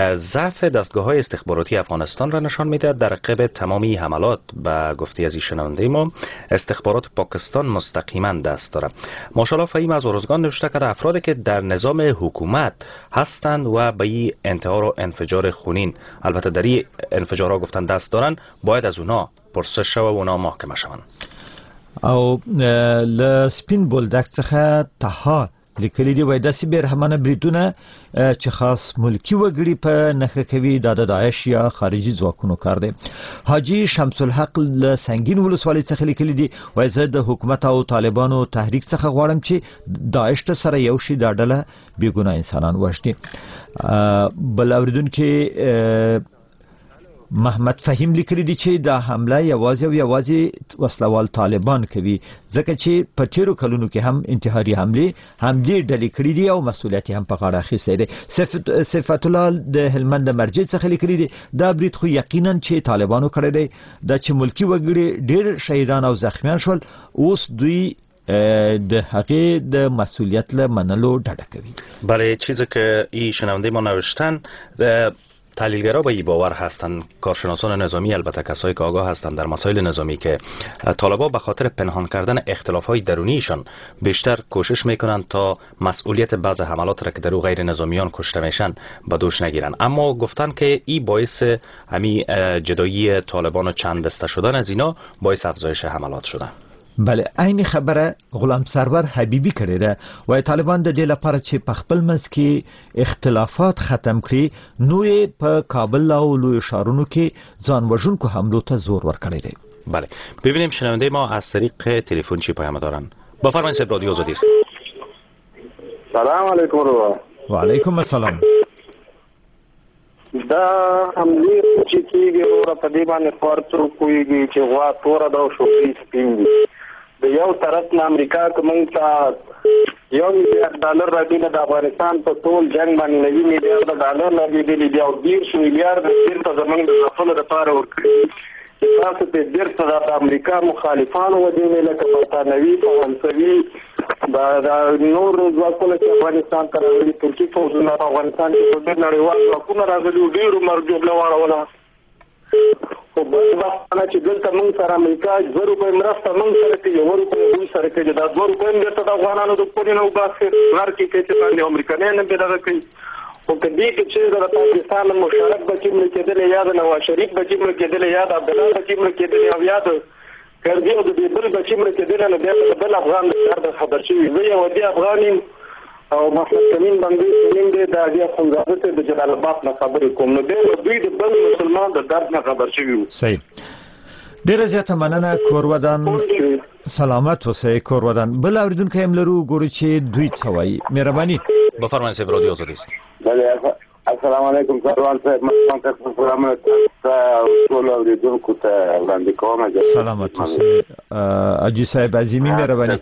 ضعف دستگاه‌های استخباراتی افغانستان را نشان می‌دهد. در عقب تمامی حملات به گفته از شنونده ما استخبارات پاکستان مستقیما دست دارد. ماشاءالله فهیم از ارزگان نوشته که افرادی که در نظام حکومت هستند و به این انتحار و انفجار خونین البته در این انفجارها گفتن دست دارن باید از اونا پرسش شوه و اونا محاکمه شوند. او لسپین بولدک څخه تها لیکلي دی وای داسې بیرحمانه بریدونه چې خاص ملکی وګړي په نخښه کوي د داعش یا خارجي ځواکونو کار دی. حاجی شمس الحق له سنگین ولسوالۍ څخه لیکلي دی وای زه د حکومت او طالبانو تحریک څخه غواړم چې داعش ته سره یو شي دا ډله بیګناه انسانان وژني. بل اوریدونکو محمد فهیم لیکلی دی چې دا حمله یوازې وسلوال طالبان کوي ځکه چې په تیرو کلونو کې هم انتحاري حمله دې ډلې کړې دي او مسؤلیت هم په غاړه اخیستی دی. صفت الله د هلمند مرجع څخه لیکلی دی دا برید خو یقینا چې طالبانو کړی دی دا چې ملکی وګړي ډېر شهیدان او زخمیان شول اوس دوی د هغه د مسئولیت له منلو ډډه کوي. برای چیزی که این شنونده ما نوشتن تحلیلگرا به این باور هستند، کارشناسان نظامی البته کسایی که آگاه هستند در مسائل نظامی، که طالبان به خاطر پنهان کردن اختلافات درونیشان بیشتر کوشش میکنند تا مسئولیت بعض حملات را که در غیر نظامیان کشته میشن به دوش نگیرن. اما گفتن که این باعث همین جدایی طالبان و چند دسته شدن از اینا باعث افزایش حملات شدن. بله عین خبره غلام سرور حبیبی کړی ده وای طالبان د دې لپاره چې په خپل منځ کې اختلافات ختم کړي نو یې په کابل او لوی ښارونو کې ځان وژونکو حملو ته زور ورکړی دی. بله ببینیم شنونده ما از طریق تلفن چی پیام دارن. بفرمایید صاحب رادیو آزادی است. سلام علیکم و علیکم السلام. دا حمله چې کیږي او په دې باندې فرصو کوي چې غوا تور دا شوې سپین دي د یو طرف نه امریکا کوم ته $1 میلیارډ راځي د افغانستان په ټول جنگ باندې $9 میلیارډ لګېدلي دي او $1.5 میلیارډ د زمونږ د خپل لپاره ورکړي. تاسو په ډېر څه د امریکا مخالفانو ودی لکه برتانوي فرانسوي دا نور ځواکونه چې افغانستان ته راغلي ترکي فوجونه په افغانستان کې په ډېر نړیوال ځواکونه راغلي ډېرو مرجوبله واړوله خو بل وخت چې دلته موږ سره امریکا $2 مرسته موږ سره کوي $1 دوی سره کوي دا $2 بیرته د افغانانو د پورې نه وباسي غر کې چې باندې امریکایان نه دغه کوي او کدی چې د پاکستان مشارک بچی ملک کېدل یا د نواز شریف بچی ملک کېدل یا د عبد الله بچی ملک کېدل او یا د کردی او د بل بچی ملک کېدل نه بل افغان د خبر شي وي او د افغاني او محمد کمین باندې د داګه خنزاده د جلال آباد نه خبرې کوم نو دوی د بل مسلمان د درد نه خبر شي. صحیح. ډیره زیاته مننه کورودان سلامت اوسئ کورودان. بل اوریدونکو هم لرو ګورو چې دوی څه وایي. مهرباني بفرمایئ صاحب رادیو آزادی است. بله السلام علیکم سروان صاحب مهربان تاسو سلام ټول اوریدونکو ته وړاندې کوم. سلامت اوسئ اجي صاحب عظیمی مهرباني.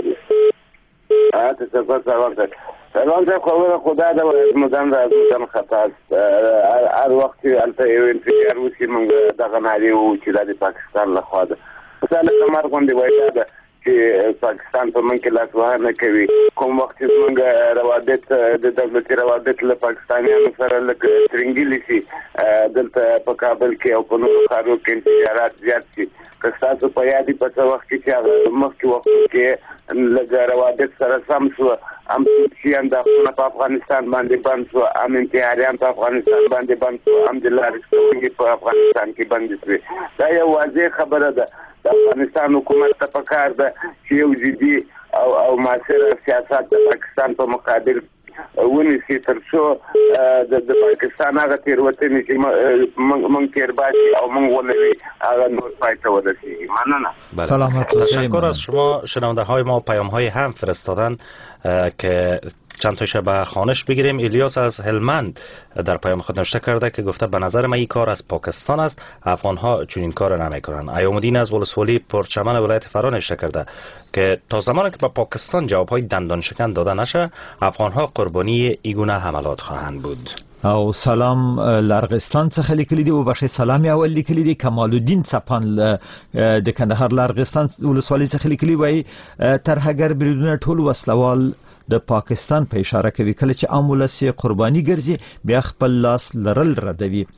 سروان صاحب خدا دا مدام راځم خطا هر وخت البته یو انفجار وشي موږ دغه ناري او چې د پاکستان له خوا ده مثلا کمر غونډه وایي دا چې پاکستان په من کې لاس وهنه کوي کوم وخت چې موږ روابط د دولتي روابط له پاکستانیانو سره لکه ترنګلی شي دلته په کابل کې او په نورو ښارونو کې انفجارات زیات شي که تاسو په یادې په څه وخت کې چې مخکې وخت کې لږ روابط سره سم شو ام چې اندونه په افغانستان باندې بند شو ام انتحاریان په افغانستان باندې بند شو ام د لارې څخه په افغانستان کې بند شي. دا یو واضح خبره ده. د افغانستان حکومت ته پکار ده چې یو جدي او معاصر سیاست د پاکستان په مقابل ونیسي تر څو د پاکستان هغه تیروتنې چې موږ تیر باشي او موږ ولوي هغه نور پای ته ورسیږي. مننه. سلامت تشکر از شما. شنونده های ما پیام های هم فرستادن که چند تاشو به خوانش بگیریم. الیاس از هلمند در پیام خود نوشته کرده که گفته به نظر من این کار از پاکستان است، افغان ها چون این کار نمیکنن. ایامالدین از ولسوالی پرچمن ولایت فرا نوشته کرده که تا زمانی که به پاکستان جواب های دندان شکن داده نشه افغان ها قربانی ایگونه حملات خواهند بود. او سلام لرغستان څخه لیکلی دی او بخښه سلام اول لیکلی دی کمال الدین صپان د کندهار لرغستان ولسوالۍ څخه لیکلی وای ترهګر بریدونه ټول وسلوال د پاکستان په اشاره کوي کله چې عام ولس قرباني ګرځي بیا خپل لاس لرل ردوي.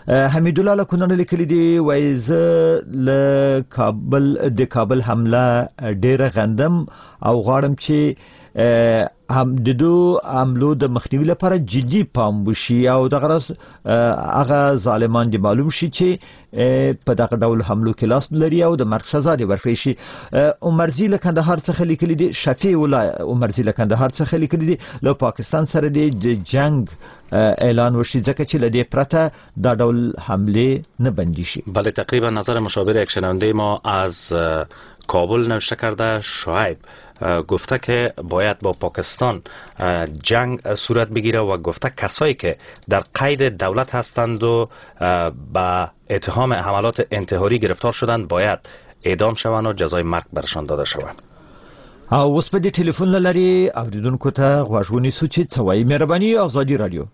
حمید الله لکونن لیکلی دی وای ز ل کابل حمله ډیره غندم او غواړم چې هم د دو عملو د مخنیوي لپاره جدي پام وشي او دغه راز هغه ظالمان دي معلوم شي چې په دغه ډول حملو کې لاس لري او د مرګ سزا دی ورکړي شي. عمرزی له کندهار څخه لیکلي دي شفیع الله عمرزی له کندهار څخه لیکلي دي له پاکستان سره د جنگ اعلان وشي ځکه چې لدی پرته دا ډول حمله نه بندي شي. بله تقریبا نظر مشابه یک شنونده ما از کابل نوشته کرده. شعیب گفته که باید با پاکستان جنگ صورت بگیره و گفته کسایی که در قید دولت هستند و با اتهام حملات انتحاری گرفتار شدند باید اعدام شوند و جزای مرگ برشان داده شود. او اوس په دې ټلیفون لري اوریدونکو ته غوښونی سوچي څوای مهرباني آزادي رادیو.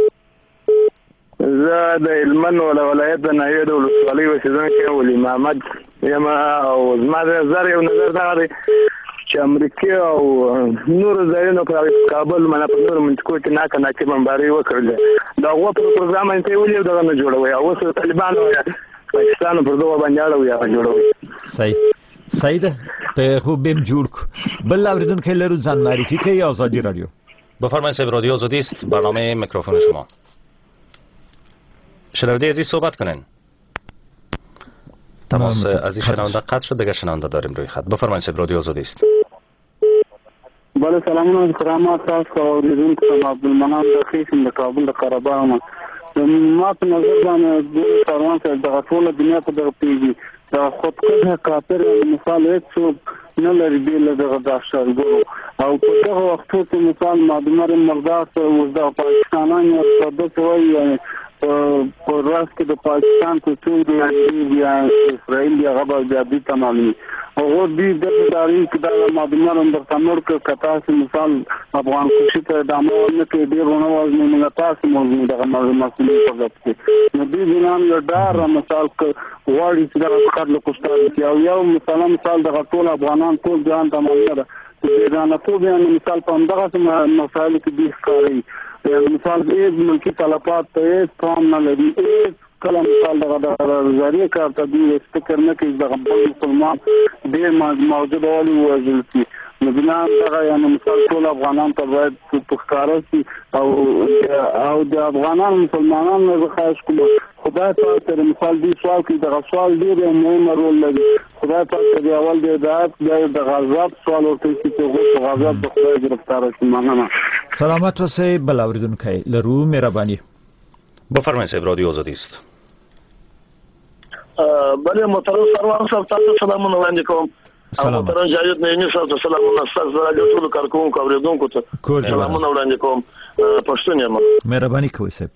زه د هلمند ولایت د ناوې د ولسوالۍ اوسیدونکی ولی محمد یم او زما د زر یو نظر دا دی چې امریکا او نور ځایونو په کابل منه په نور منطقو کې ناکه بمباري وکړل. دا غو پروګرام انته ویل دا نه جوړوي او اوس طالبان او پاکستان پر دوه باندې اړه جوړوي. صحیح ده ته خو بهم جوړ بل اوریدونکو لرو ځان معرفي کوي آزادی رادیو. بفرمایید صاحب رادیو آزادی است برنامه میکروفون شما. شنونده عزیز صحبت کنین. تماس عزیز شنونده قطع شد دیگه شنونده داریم روی خط. بفرمایید صاحب رادیو آزادی است. بله سلامونه احترامات تاسو اوریدونکو ته عبدالمنان د خیسم د کابل د قرهباغ ما په نظر باندې د کاروان سره د ټول دنیا په دغه پیږي دا خودکار کافر مثال هیڅ نه لري د دغه داشتګرو او په دغه وختو کې مثال مادمر مرداس او د پاکستانانو په دغه وایي په راس کې د پاکستان ټول دی یا اسرائیل یا غبا د تمامي او دې د تاریخ د مادمر اندر تمر کې کتا سي مثال افغان خوشي ته د امر نه کې ډیر ونه وزن نه تاسو موږ دغه مسلې په وخت کې نو دې ځان یو ډار مثال واړی چې د کار له کوستار یو مثال د ټول افغانان ټول ځان تمامي ده د ځان ټول بیان مثال په دغه مسایل کې د ښکاری مثال دې ملکی طلبات ته تام نه لري کله مثال دغه ذریعہ کار ته دې فکر نه کوي دغه مسلمان ډېر موجود والی وځي نو بنا دغه یعنی مثال ټول افغانان ته باید پښتاره شي او د افغانان مسلمانانو نه خواهش کوم خدای پاک ته مثال دې سوال کې دغه سوال ډېر مهم رول لري خدای پاک ته اول د هدایت د غضب سوال ورته چې غضب د خدای گرفتار شي. مننه. سلامت اوسئ. بل اوریدونکو لرو مهرباني. بفرمایید صاحب رادیو آزادی است. بله محترم سروان صاحب تاسو سلامونه وړاندې کوم. محترم جاوید نعیمی صاحب ته سلامونه تاسو راځو ټول کارکونکو اوریدونکو ته سلامونه وړاندې کوم. پښتون یم. مهرباني کوئ صاحب.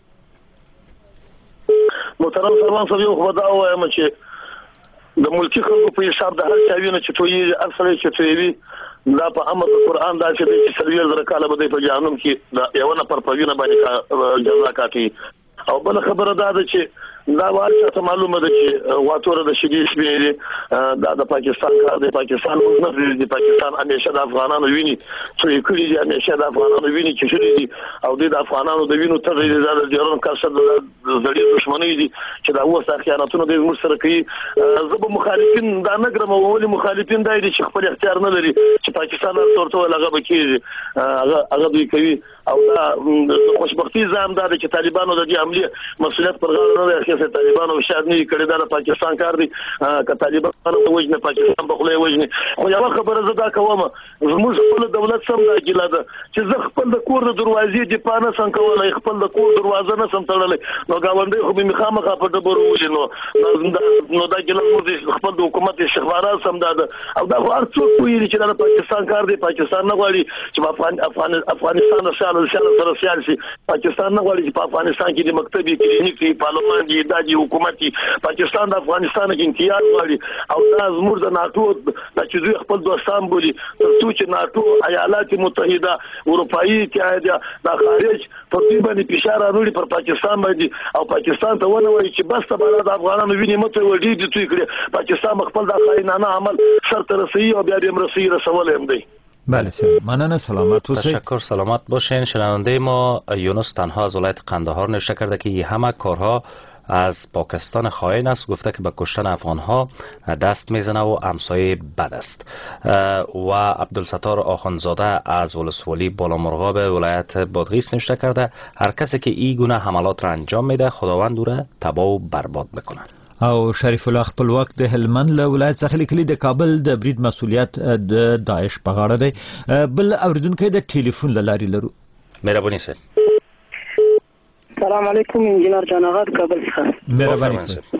محترم سروان صاحب یو خدای وایم چې د ملکی خلکو په حساب د هر چا وینه چې تویي اصل چې تویي دا په امر قرآن دا چې سرویر در کاله بده په جهنم کې دا یو نه پر پوینه باندې جزا کاټي او بل خبره دا ده چې دا ورته ته معلومه ده چې واتوره د شدید شمیرې دا د پاکستان کار دی. پاکستان نه دی پاکستان همیشه د افغانانو ویني چې کړي دي همیشه د افغانانو ویني چې شړي دي او د افغانانو د وینو تر دې د جرم کارشد د زړی دښمنۍ دي چې دا وسه خیانتونه د موږ سره کوي. زه به مخالفین دا نه ګرم ولې مخالفین دا دي چې خپل اختیار نه لري چې پاکستان ورته لغه بکیږي هغه دوی کوي او دا خوشبختی زم دا چې طالبانو د دې عملیه مسؤلیت پر غاړه نه لري چې طالبانو شاید نه کړي دا پاکستان کار دی که طالبانو وجنه پاکستان په خله وجنه خو یو خبره زده کوم زموږ خپل دولت سم دا ګیله ده چې زه خپل د کور د دروازې د پانه څنګه کولای خپل د کور دروازه نه سم تړلې نو گاونډي خو به مخامخ په دبرو ولې نو دا ګیله مو خپل د حکومت استخبارات سم دا او دا هر څوک ویلي چې دا پاکستان کار دی پاکستان نه غواړي چې افغانستان سره سیال شي پاکستان نه غواړي چې په افغانستان کې د مکتبي کلینیک پارلمان دی د حکومتي پاکستان د افغانستان کې امتیاز غواړي او دا زموږ د ناتو د چې دوی خپل دوستان بولي ترڅو چې ناتو ایالات متحده اروپאי اتحاد د خارج پر دې باندې فشار راوړي پر پاکستان باندې او پاکستان ته ونه وایي چې بس ته د افغانانو ویني مته وړي دي توي کړي پاکستان خپل د خاینانه عمل سرته رسي او بیا دې مرسي رسول هم دی. بله سلام. مننه. سلامت باشید. تشکر. سلامت باشین. شنونده ما یونس تنها از ولایت قندهار نوشته کرده که همه کارها از پاکستان خائن است. گفته که به کشتن افغانها دست میزنه و همسایه بد است. و عبدالستار آخوندزاده از ولسوالی بالامرغاب ولایت بادغیس نوشته کرده هر کسی که این گونه حملات را انجام میده خداوند او را تباه و برباد بکنه. او شریف الله خپلواک د هلمند له ولایت څخه لیکلي د کابل د برید مسؤلیت د داعش په غاړه دی. بل اوریدونکو د ټلیفون له لارې لرو. مهرباني صاحب. السلام علیکم انجینر جان آغا د کابل څخه. مهرباني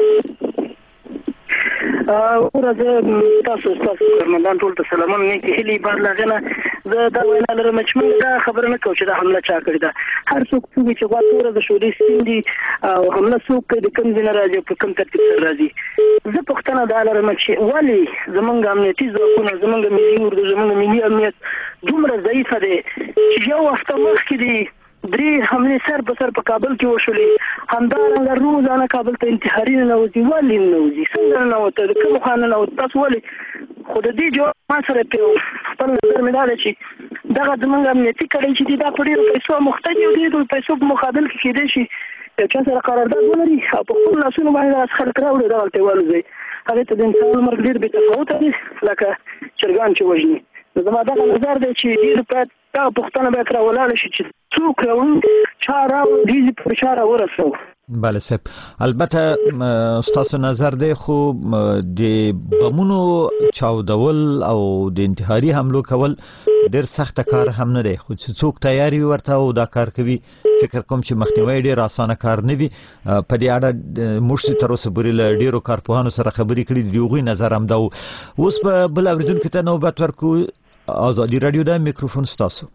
ورځ تاسو کارمندان ټول ته سلامونه نیکی هیلې بار لغنه زه دا وینا لرم چې موږ دا خبره نه کوو چې دا حمله چا کړې ده. هر څوک چې غوا توره د شولې سپین او حمله څوک د کوم ځای نه راځي په کوم ترتیب سره راځي. زه پوښتنه دا لرم چې ولې زمونږ امنیتي ځواکونه زمونږ ملي اردو زمونږ ملي امنیت دومره ضعیفه دی چې یو هفته مخکې دی 3 حملې سر په سر په کابل کې وشولې. همدارنګه روزانه کابل ته انتحاري ننوځي. ولې ننوځي؟ څنګه ننوته؟ د کوم خوا ننوته؟ تاسو ولې؟ خو د دې جواب ما سره خپل نظر مې دا دی چې دغه زمونږ امنیتي کړۍ چې دي دا په ډېرو پیسو مختلف دي. د پیسو په مقابل کې کېدای شي یو چا سره قرارداد ولري او په خپل لاسونو باندې خلک راوړي دغلته یې والوځي. هغې ته د انسان مرګ ډېر بې تفاوته دی لکه چرګان چې وژني. زما دغه نظر دی چې ډېر باید دغه پوښتنه باید راولاړه شي چې څوک راوړي چا راوړي دې پورې چا راورسوو. بله صاحب، البته ستاسو نظر دی خو د بمونو چاودول او د انتحاري حملو کول ډېر سخته کار هم نه دی، خو چې څوک تیاری ورته او دا کار کوي فکر کوم چې مخنیوی ډېر اسانه کار نه وي. په دې اړه موږ چې تر اوسه پورې له ډېرو کارپوهانو سره خبرې کړې دي، د هغوی نظر همدا و. اوس به بل اورېدونکي ته نوبت ورکړو. ازادي راډیو د میکروفون ستاسو.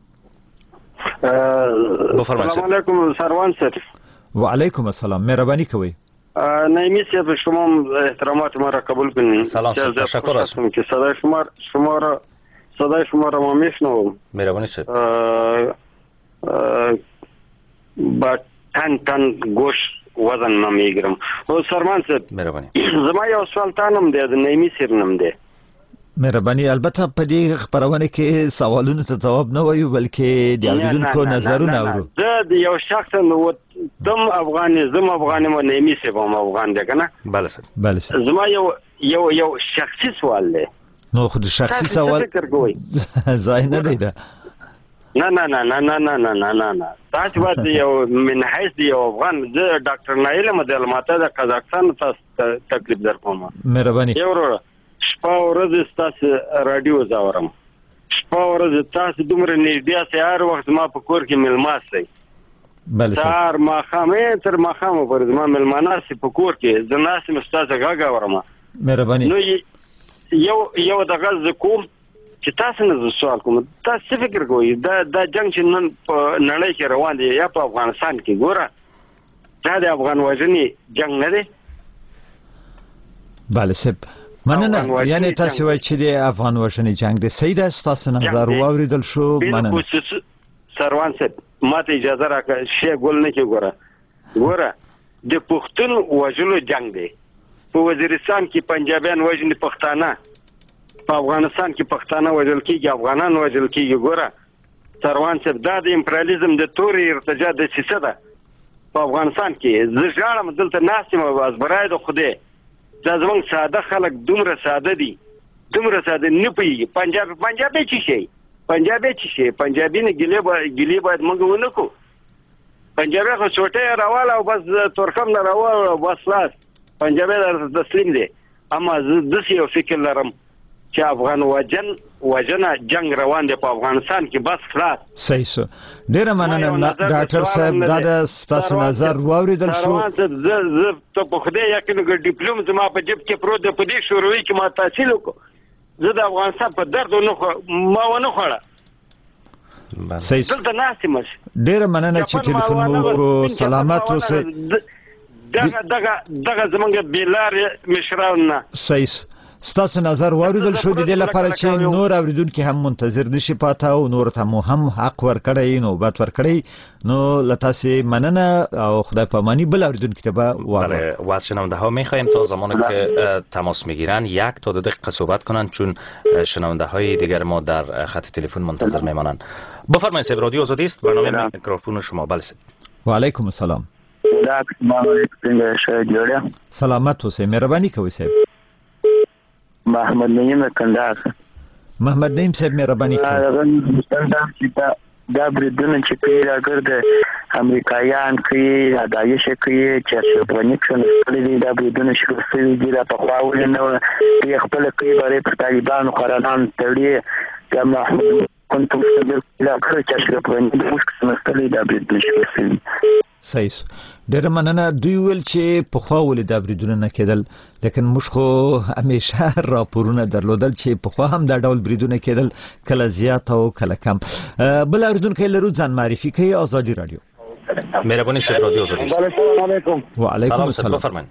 السلام علیکم سروان صاحب. وعلیکم السلام، مهربانی کوی. نایمی صاحب شما احترامات ما را قبول کنید. سلام صاحب، تشکر از که صدای شما را ما میشنوم. مهربانی صاحب. با تن گوشت وزن ما میگیرم. سروان صاحب مهربانی. زما یو سوال تانم دی، د نایمی صاحب نم دی. مهرباني. البته په دې خبرونه کې سوالونو ته جواب نه وایو بلکې د اوریدونکو نظرونه اورو. زه د یو شخص نو دم افغاني مو نایمی صاحب هم افغان دی کنه. بله صاحب. بله صاحب. زما یو شخصي سوال دی. نو خود شخصي سوال ځای نه دی دا. نه تاسو باید یو من حیث یو افغان. زه ډاکټر نایل مدلماته د قزاقستان تاسو تکلیف در کوم. مهرباني. یو شپه ورځ تاسو رادیو زاورم، شپه ورځ تاسو دومره نږدې هر وخت ما په کور کې ملماسئ. بله تر ماښامه تر ماښامه پورې زما ملمانه سي په کور کې زه ناسم استاد غاګه ورم. مهرباني. نو یو د غز کوم چې تاسو نه سوال کوم، تاسو فکر کوئ دا جنگ چې نن په نړۍ کې روان دی یا په افغانستان کې ګوره دا د افغان وژنې جنگ نه دی. بله صاحب، مننه. یعنی تاسو وایئ چې د افغان وژنې جنگ دی. صحیح ده، ستاسو نظر واوریدل شو. مننه. سروان صاحب ما ته اجازه راکړه شی ګول نه کې ګوره د پښتون وژلو جنگ دی. په وزیرستان کې پنجابیان وژني پښتانه، په افغانستان کې پښتانه وژل کېږي، افغانان وژل کېږي. ګوره سروان صاحب دا د امپریالیزم د تورې ارتجاع د سیسه ده په افغانستان کې. زه ژاړم دلته ناست یم از برای د خدای. دا زمونږ ساده خلک دومره ساده دي، دومره ساده نه پوهېږي. پنجابی څه شي؟ پنجابي نه ګیلې باید موږ ونه کړو. پنجابي خو چوټۍ راواله او بس تورخم نه راواله او بس خلاص پنجابي درته تسلیم دی. اما زه داسې یو فکر لرم چې افغان وژنه جنگ روان دی په افغانستان کې، بس خلاص. صحیح شو. ډېره مننه ډاکټر صاحب، دا د ستاسو نظر واوریدل شو. زه ته په خدای یقین کوم ډیپلوم زما په جیب کې پروت دی. په دې شوروي کې ما تحصیل وکړ. زه د افغانستان په درد ما ونه خوړه. صحیح. دلته ناست یم. ډېره مننه چې ټلیفون مو وکړو. سلامت اوسئ. دغه زمونږ بېلارې مشران نه. صحیح. ستاسو نظر واوریدل شو. د دې لپاره چې نور اوریدونکي هم منتظر نشي پاته او نور ته مو هم حق ورکړی، نوبت ورکړی، نو له تاسې مننه او خدای پامانی. بل اوریدونکي ته به و از شنونده ها میخواهیم تا زمانی که تماس میگیرن 1 تا 2 دقیقه صحبت کنن، چون شنونده های دیگر ما در خط تلفن منتظر میمانند. بفرمایید صاحب، رادیو آزادی است، برنامه میکروفون شما. بله صاحب. و علیکم السلام. دا ما څنګه شه جوړه سلامت اوسئ مهرباني کوئ صاحب محمد نعیم کندهار محمد نعیم صاحب مهرباني کوئ دا بریدونه چې کوي راګرد امریکایان کوي داعش کوي چې افغاني څنګه دي دا بریدونه شروع شوي دي د پخواول نه یې خپل کوي باره پر طالبانو قراران تړي یا محمد كنت مستدل لا کړ چې افغاني د مشکل مسلې دا بریدونه شروع شوي صحیح ډېر مننه دوی ویل چې پخوا ولې دا بریدونه نه کېدل لیکن موږ خو همیشه راپورونه درلودل چې پخوا هم دا ډول بریدونه کېدل کله زیات او کله کم بل اردوونکی لرو ځان معرفي کوي آزادي رادیو مهرباني شیخ رادیو آزادي السلام علیکم وعلیکم السلام بفرمایید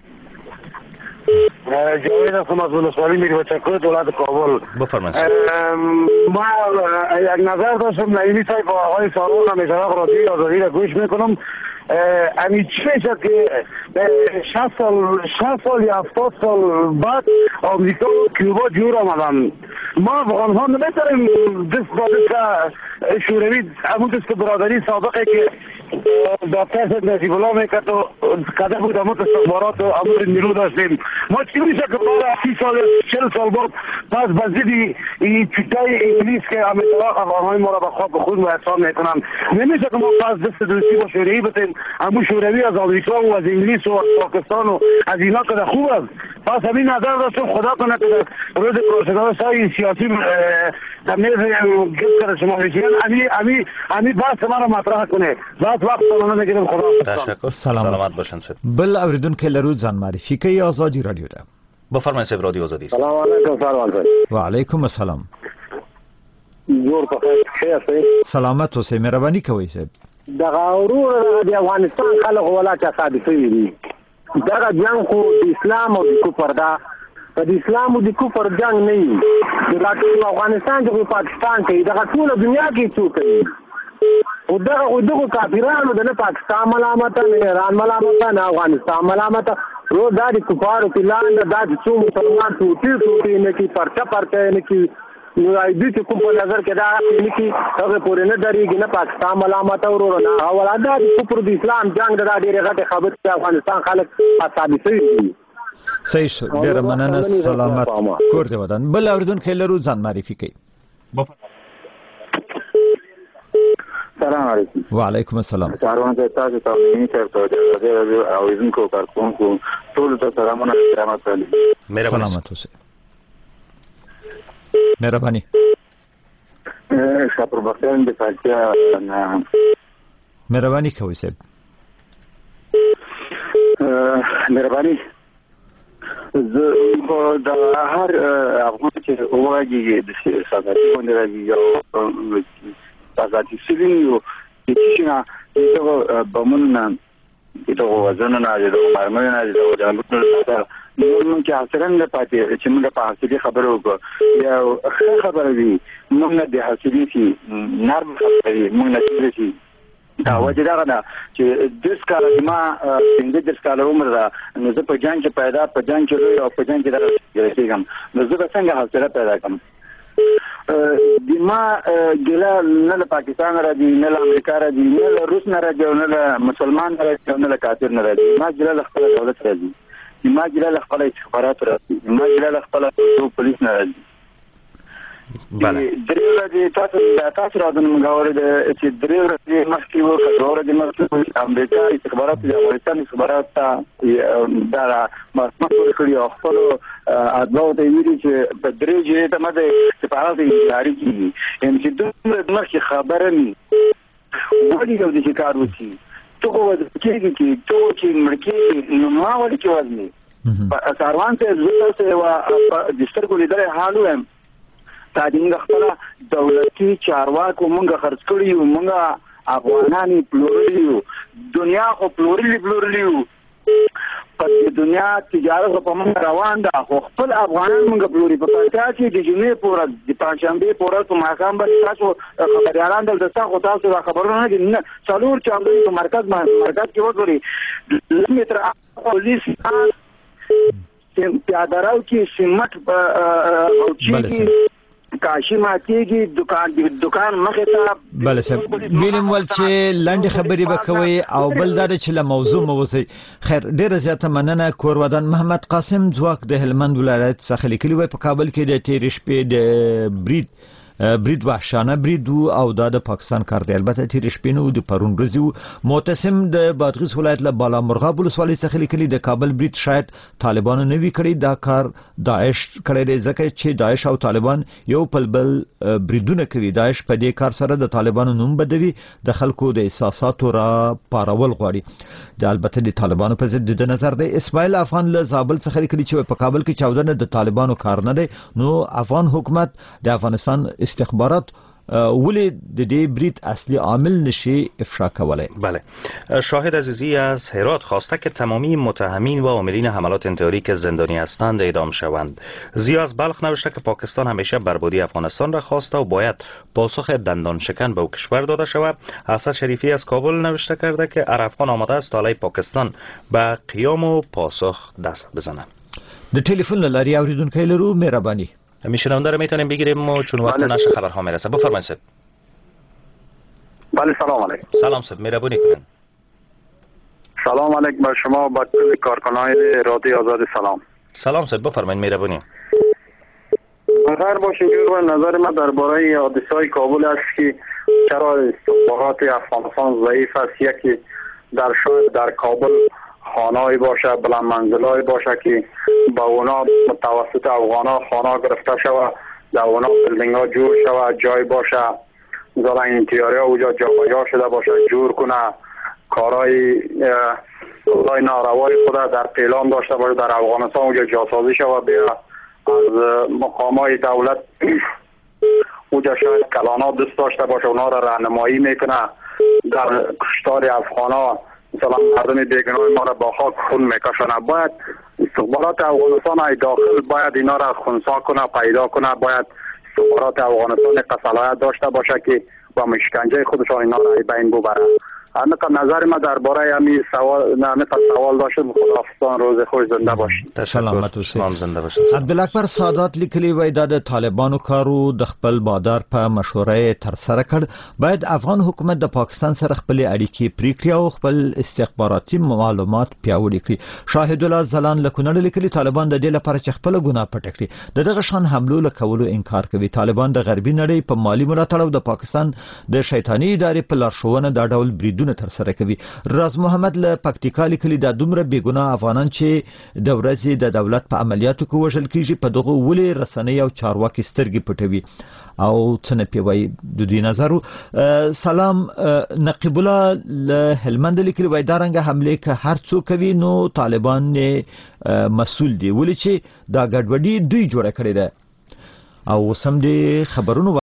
جاوید هستم از ولسوالی میربچه دولت کابل بفرمایید ما یک نظر داشتم نعیمی صاحب و آقای سارون همیشه رادیو آزادی را گوش میکنم امی چی میشه که 60 سال یا 70 سال بعد آمریکا و کیوبا جور آمدن ما افغان ها نمیتونیم دست با دست شوروی همون دست برادری سابقه که دکتر صاحب نجیب الله میکرد و کده بود همون استخبارات و امور نیرو داشتیم ما چی میشه که بعد 30 سال 40 سال بعد پس بزدی این چیتای انگلیس که امیتلاق افغان های ما را به خواب خود و احسان میکنن نمیشه که ما پس دست دوستی با شوروی بتیم همون شوروی از امریکا و از انگلیس و از پاکستان و از اینا که خوب است پس همین نظر داشتم خدا کنه که روز پروسیدار سای سیاسی در میز گفت کرده شما بشین امی بحث ما را مطرح کنه بعد وقت سلامت نگیرم خدا تشکر سلامت باشن صاحب بل اوریدونکو لرو ځان معرفي کوي آزادي رادیو ده بفرمایئ صاحب رادیو آزادي سلام علیکم سلام وعلیکم السلام جوړ په خیر سلامت اوسئ مهرباني کوئ صاحب دغه ورور د افغانستان خلک ولا چا ثابت دي دغه جنگ خو د اسلام او د کفر دا د اسلام او د کفر جنگ نه دی د افغانستان او پاکستان کې دغه ټول دنیا کې څوک دی او دغه کافرانو د پاکستان ملامت نه ایران ملامت نه افغانستان ملامت رو د کفارو په لاندې د څو مسلمان ټوټي نه کی پرچا نه کی نو ایدي چې کوم په نظر کې دا نه کی هغه پورې نه درېږي نه پاکستان ملامت اورو نه اولاده د کفر د اسلام جنگ د ډېرې غټه خبره چې افغانستان خلک ثابت دي صحیح ډېر مننه سلامت کور دی ودان بل اوریدونکو لرو ځان معرفي کوي سلام علیکم وعلیکم السلام کاروان ته تاسو ته مینه ترته د اوریدونکو کارکونکو ټول ته سلامونه احترامات علی سلامت اوسئ مهرباني شاپور بختیان د فالتیا مهرباني کوئ صاحب مهرباني زه د هر افغان چې وایي د ساتي باندې راځي یو ساتي سیویو چې نه دغه بمون دغه وزن نه دغه مرمن نه دغه جامو نو چې حاصلن نه پاتې چې موږ په حاصلې خبرو وکړو یا خبره دي موږ د حاصلې چې نرم خبرې موږ نه شي دا وجه دا نه چې د سکاله ما د سکاله عمر دا نو زه په جنگ کې پیدا په جنگ کې او په جنگ کې راځم نو زه څنګه حاصله پیدا کوم د ما ګلا نه پاکستان راځي نه امریکا راځي نه روس نه راځي نه مسلمان راځي نه کافر نه راځي ما ګلا خپل دولت راځي ما ګلا خپل استخبارات راځي ما ګلا خپل پولیس نه راځي درې ورځې تاسو راځنه مګاورې د چې درې ورځې مخکې وکړو د مخکې امریکا استخبارات د افغانستان استخبارات دا مسمت ورکړي او خپل ادعا ته ویلي چې په درې ځای ته مده سپارات جاری کیږي ان چې دوی مخکې خبره ني وړي یو د کار وسی ته کوو چې چې مرکه نو ما ولې کې وځني کاروان ته زړه وا د سترګو لیدل حال ویم تعلیم خپل دولتي چارواکو مونږه خرڅ کړی یو مونږه افغانانی پلورلیو دنیا خو پلورلیو په دنیا تجارت په مونږ روان ده خو خپل افغانان مونږه پلوري په پاتیا چې د جمعې پورې د پنځشنبه پورې په ماقام باندې تاسو خبريالان دلته تاسو خبرونه نه څلور چاندې په مرکز کې وګوري لمتر پولیس پیاده‌راو کې سیمټ او چې کاشي ماتېږي دکان مخې ته بله صاحب ویلم ول چې لنډې خبرې به کوئ او بل دا چې له موضوع مو اوسئ. خیر ډېره زیاته مننه. کورودان محمد قاسم ځواک د هلمند ولایت څخه لیکلي وای په کابل کې د تېرې شپې د برید وحشانه برید او دا د پاکستان کار دی. البته تېرې شپې نه د پرون ورځې معتصم د بادغیس ولایت له بالامرغاب ولسوالۍ څخه لیکلي د کابل برید شاید طالبانو نه وي کړی، دا کار داعش کړی دی ځکه چې داعش او طالبان یو په بل بریدونه کوي. داعش په دې کار سره د طالبانو نوم بدوي، د خلکو د احساساتو را پارول غواړي. د البته د طالبانو په ضد د نظر دی. اسماعیل افغان له زابل څخه لیکلي چې په کابل کې چاودنه د طالبانو کار نه دی، نو افغان حکومت د افغانستان استخبارات ولی د دې برید اصلی عامل نشي افشا کولای. بله. شاهد عزیزی از هرات خواسته که تمامی متهمین و عاملین حملات انتحاری که زندانی هستند اعدام شوند. زیا از بلخ نوشته که پاکستان همیشه بربادی افغانستان را خواسته و باید پاسخ دندان شکن به او کشور داده شود. حسن شریفی از کابل نوشته کرده که هر افغان آماده است علیه پاکستان به قیام و پاسخ دست بزنه. د ټلیفون له لارې اوریدونکي لرو مهرباني میشنونده رو میتونیم بگیریم و چون وقت نشه خبرها میرسه. بفرمایید صاحب. بله سلام علیکم. سلام صاحب مهربانی کنید. سلام علیکم بر شما و کل کارکنان رادیو آزادی سلام. سلام صاحب بفرمایید مهربانی. بخیر باشین. جور نظر من درباره حادثه‌های کابل است که چرا استخبارات افغانستان ضعیف است. یکی در کابل خانه‌ای باشه بلند منزل‌ای باشه که با اونا متوسط افغانا خانه گرفته شود، در اونا بلدینگ‌ها جور شود، جای باشه زدن انتیاری ها اونجا جابجا شده باشه، جور کنه، کارهای ناروای خود در پیلان داشته باشه، در افغانستان اونجا جاسازی شود، بیا از مقامات دولت اونجا شاید کلانا دوست داشته باشه، اونا را راهنمایی میکنه، در کشتار افغانا مثلا مردم بیگناه ما را با خاک خون میکشونه. باید استخبارات افغانستان ای داخل باید اینا را خنثی کنه، پیدا کنه. باید استخبارات افغانستان صلاحیت داشته باشه که با مشکنجه خودشان اینا را بین ببره. همین نظر ما درباره همین سوال داشتم. خداحافظ، روز خوش، زنده باشید. سلامت اوسئ. زنده باشید. عبدالاکبر سادات لیکلی وای د طالبانو کارو د خپل بادار په مشوره تر سره کړ. باید افغان حکومت د پاکستان سره خپل اړیکې پریکړي او خپل استخباراتي معلومات پیاوړي کړي. شاهد الله زلان لکونړ لیکلی طالبان د دې لپاره چې خپل ګناه پټ کړي دغه شان حملو لکولو انکار کوي. طالبان د غربي نړۍ په مالی ملاتړ او د پاکستان د شیطانی ادارې په لارښوونه دا ډول برید تر سره کوي. راز محمد له پکتیکا لیکلي د دومره بیګناه افغانان چې د ورځې د دولت په عملیاتو کې وژل کیږي په دغه ولې رسنۍ او چارواکي سترګې پټوي او څه نه پیوي. د دې نظر سلام نقیب الله له هلمند لیکلي وای دا رنګه حمله که هر څوک کوي نو طالبان نه مسؤل دي ولې چې دا ګډوډي دوی جوړه کړې ده. او سم دي خبرونو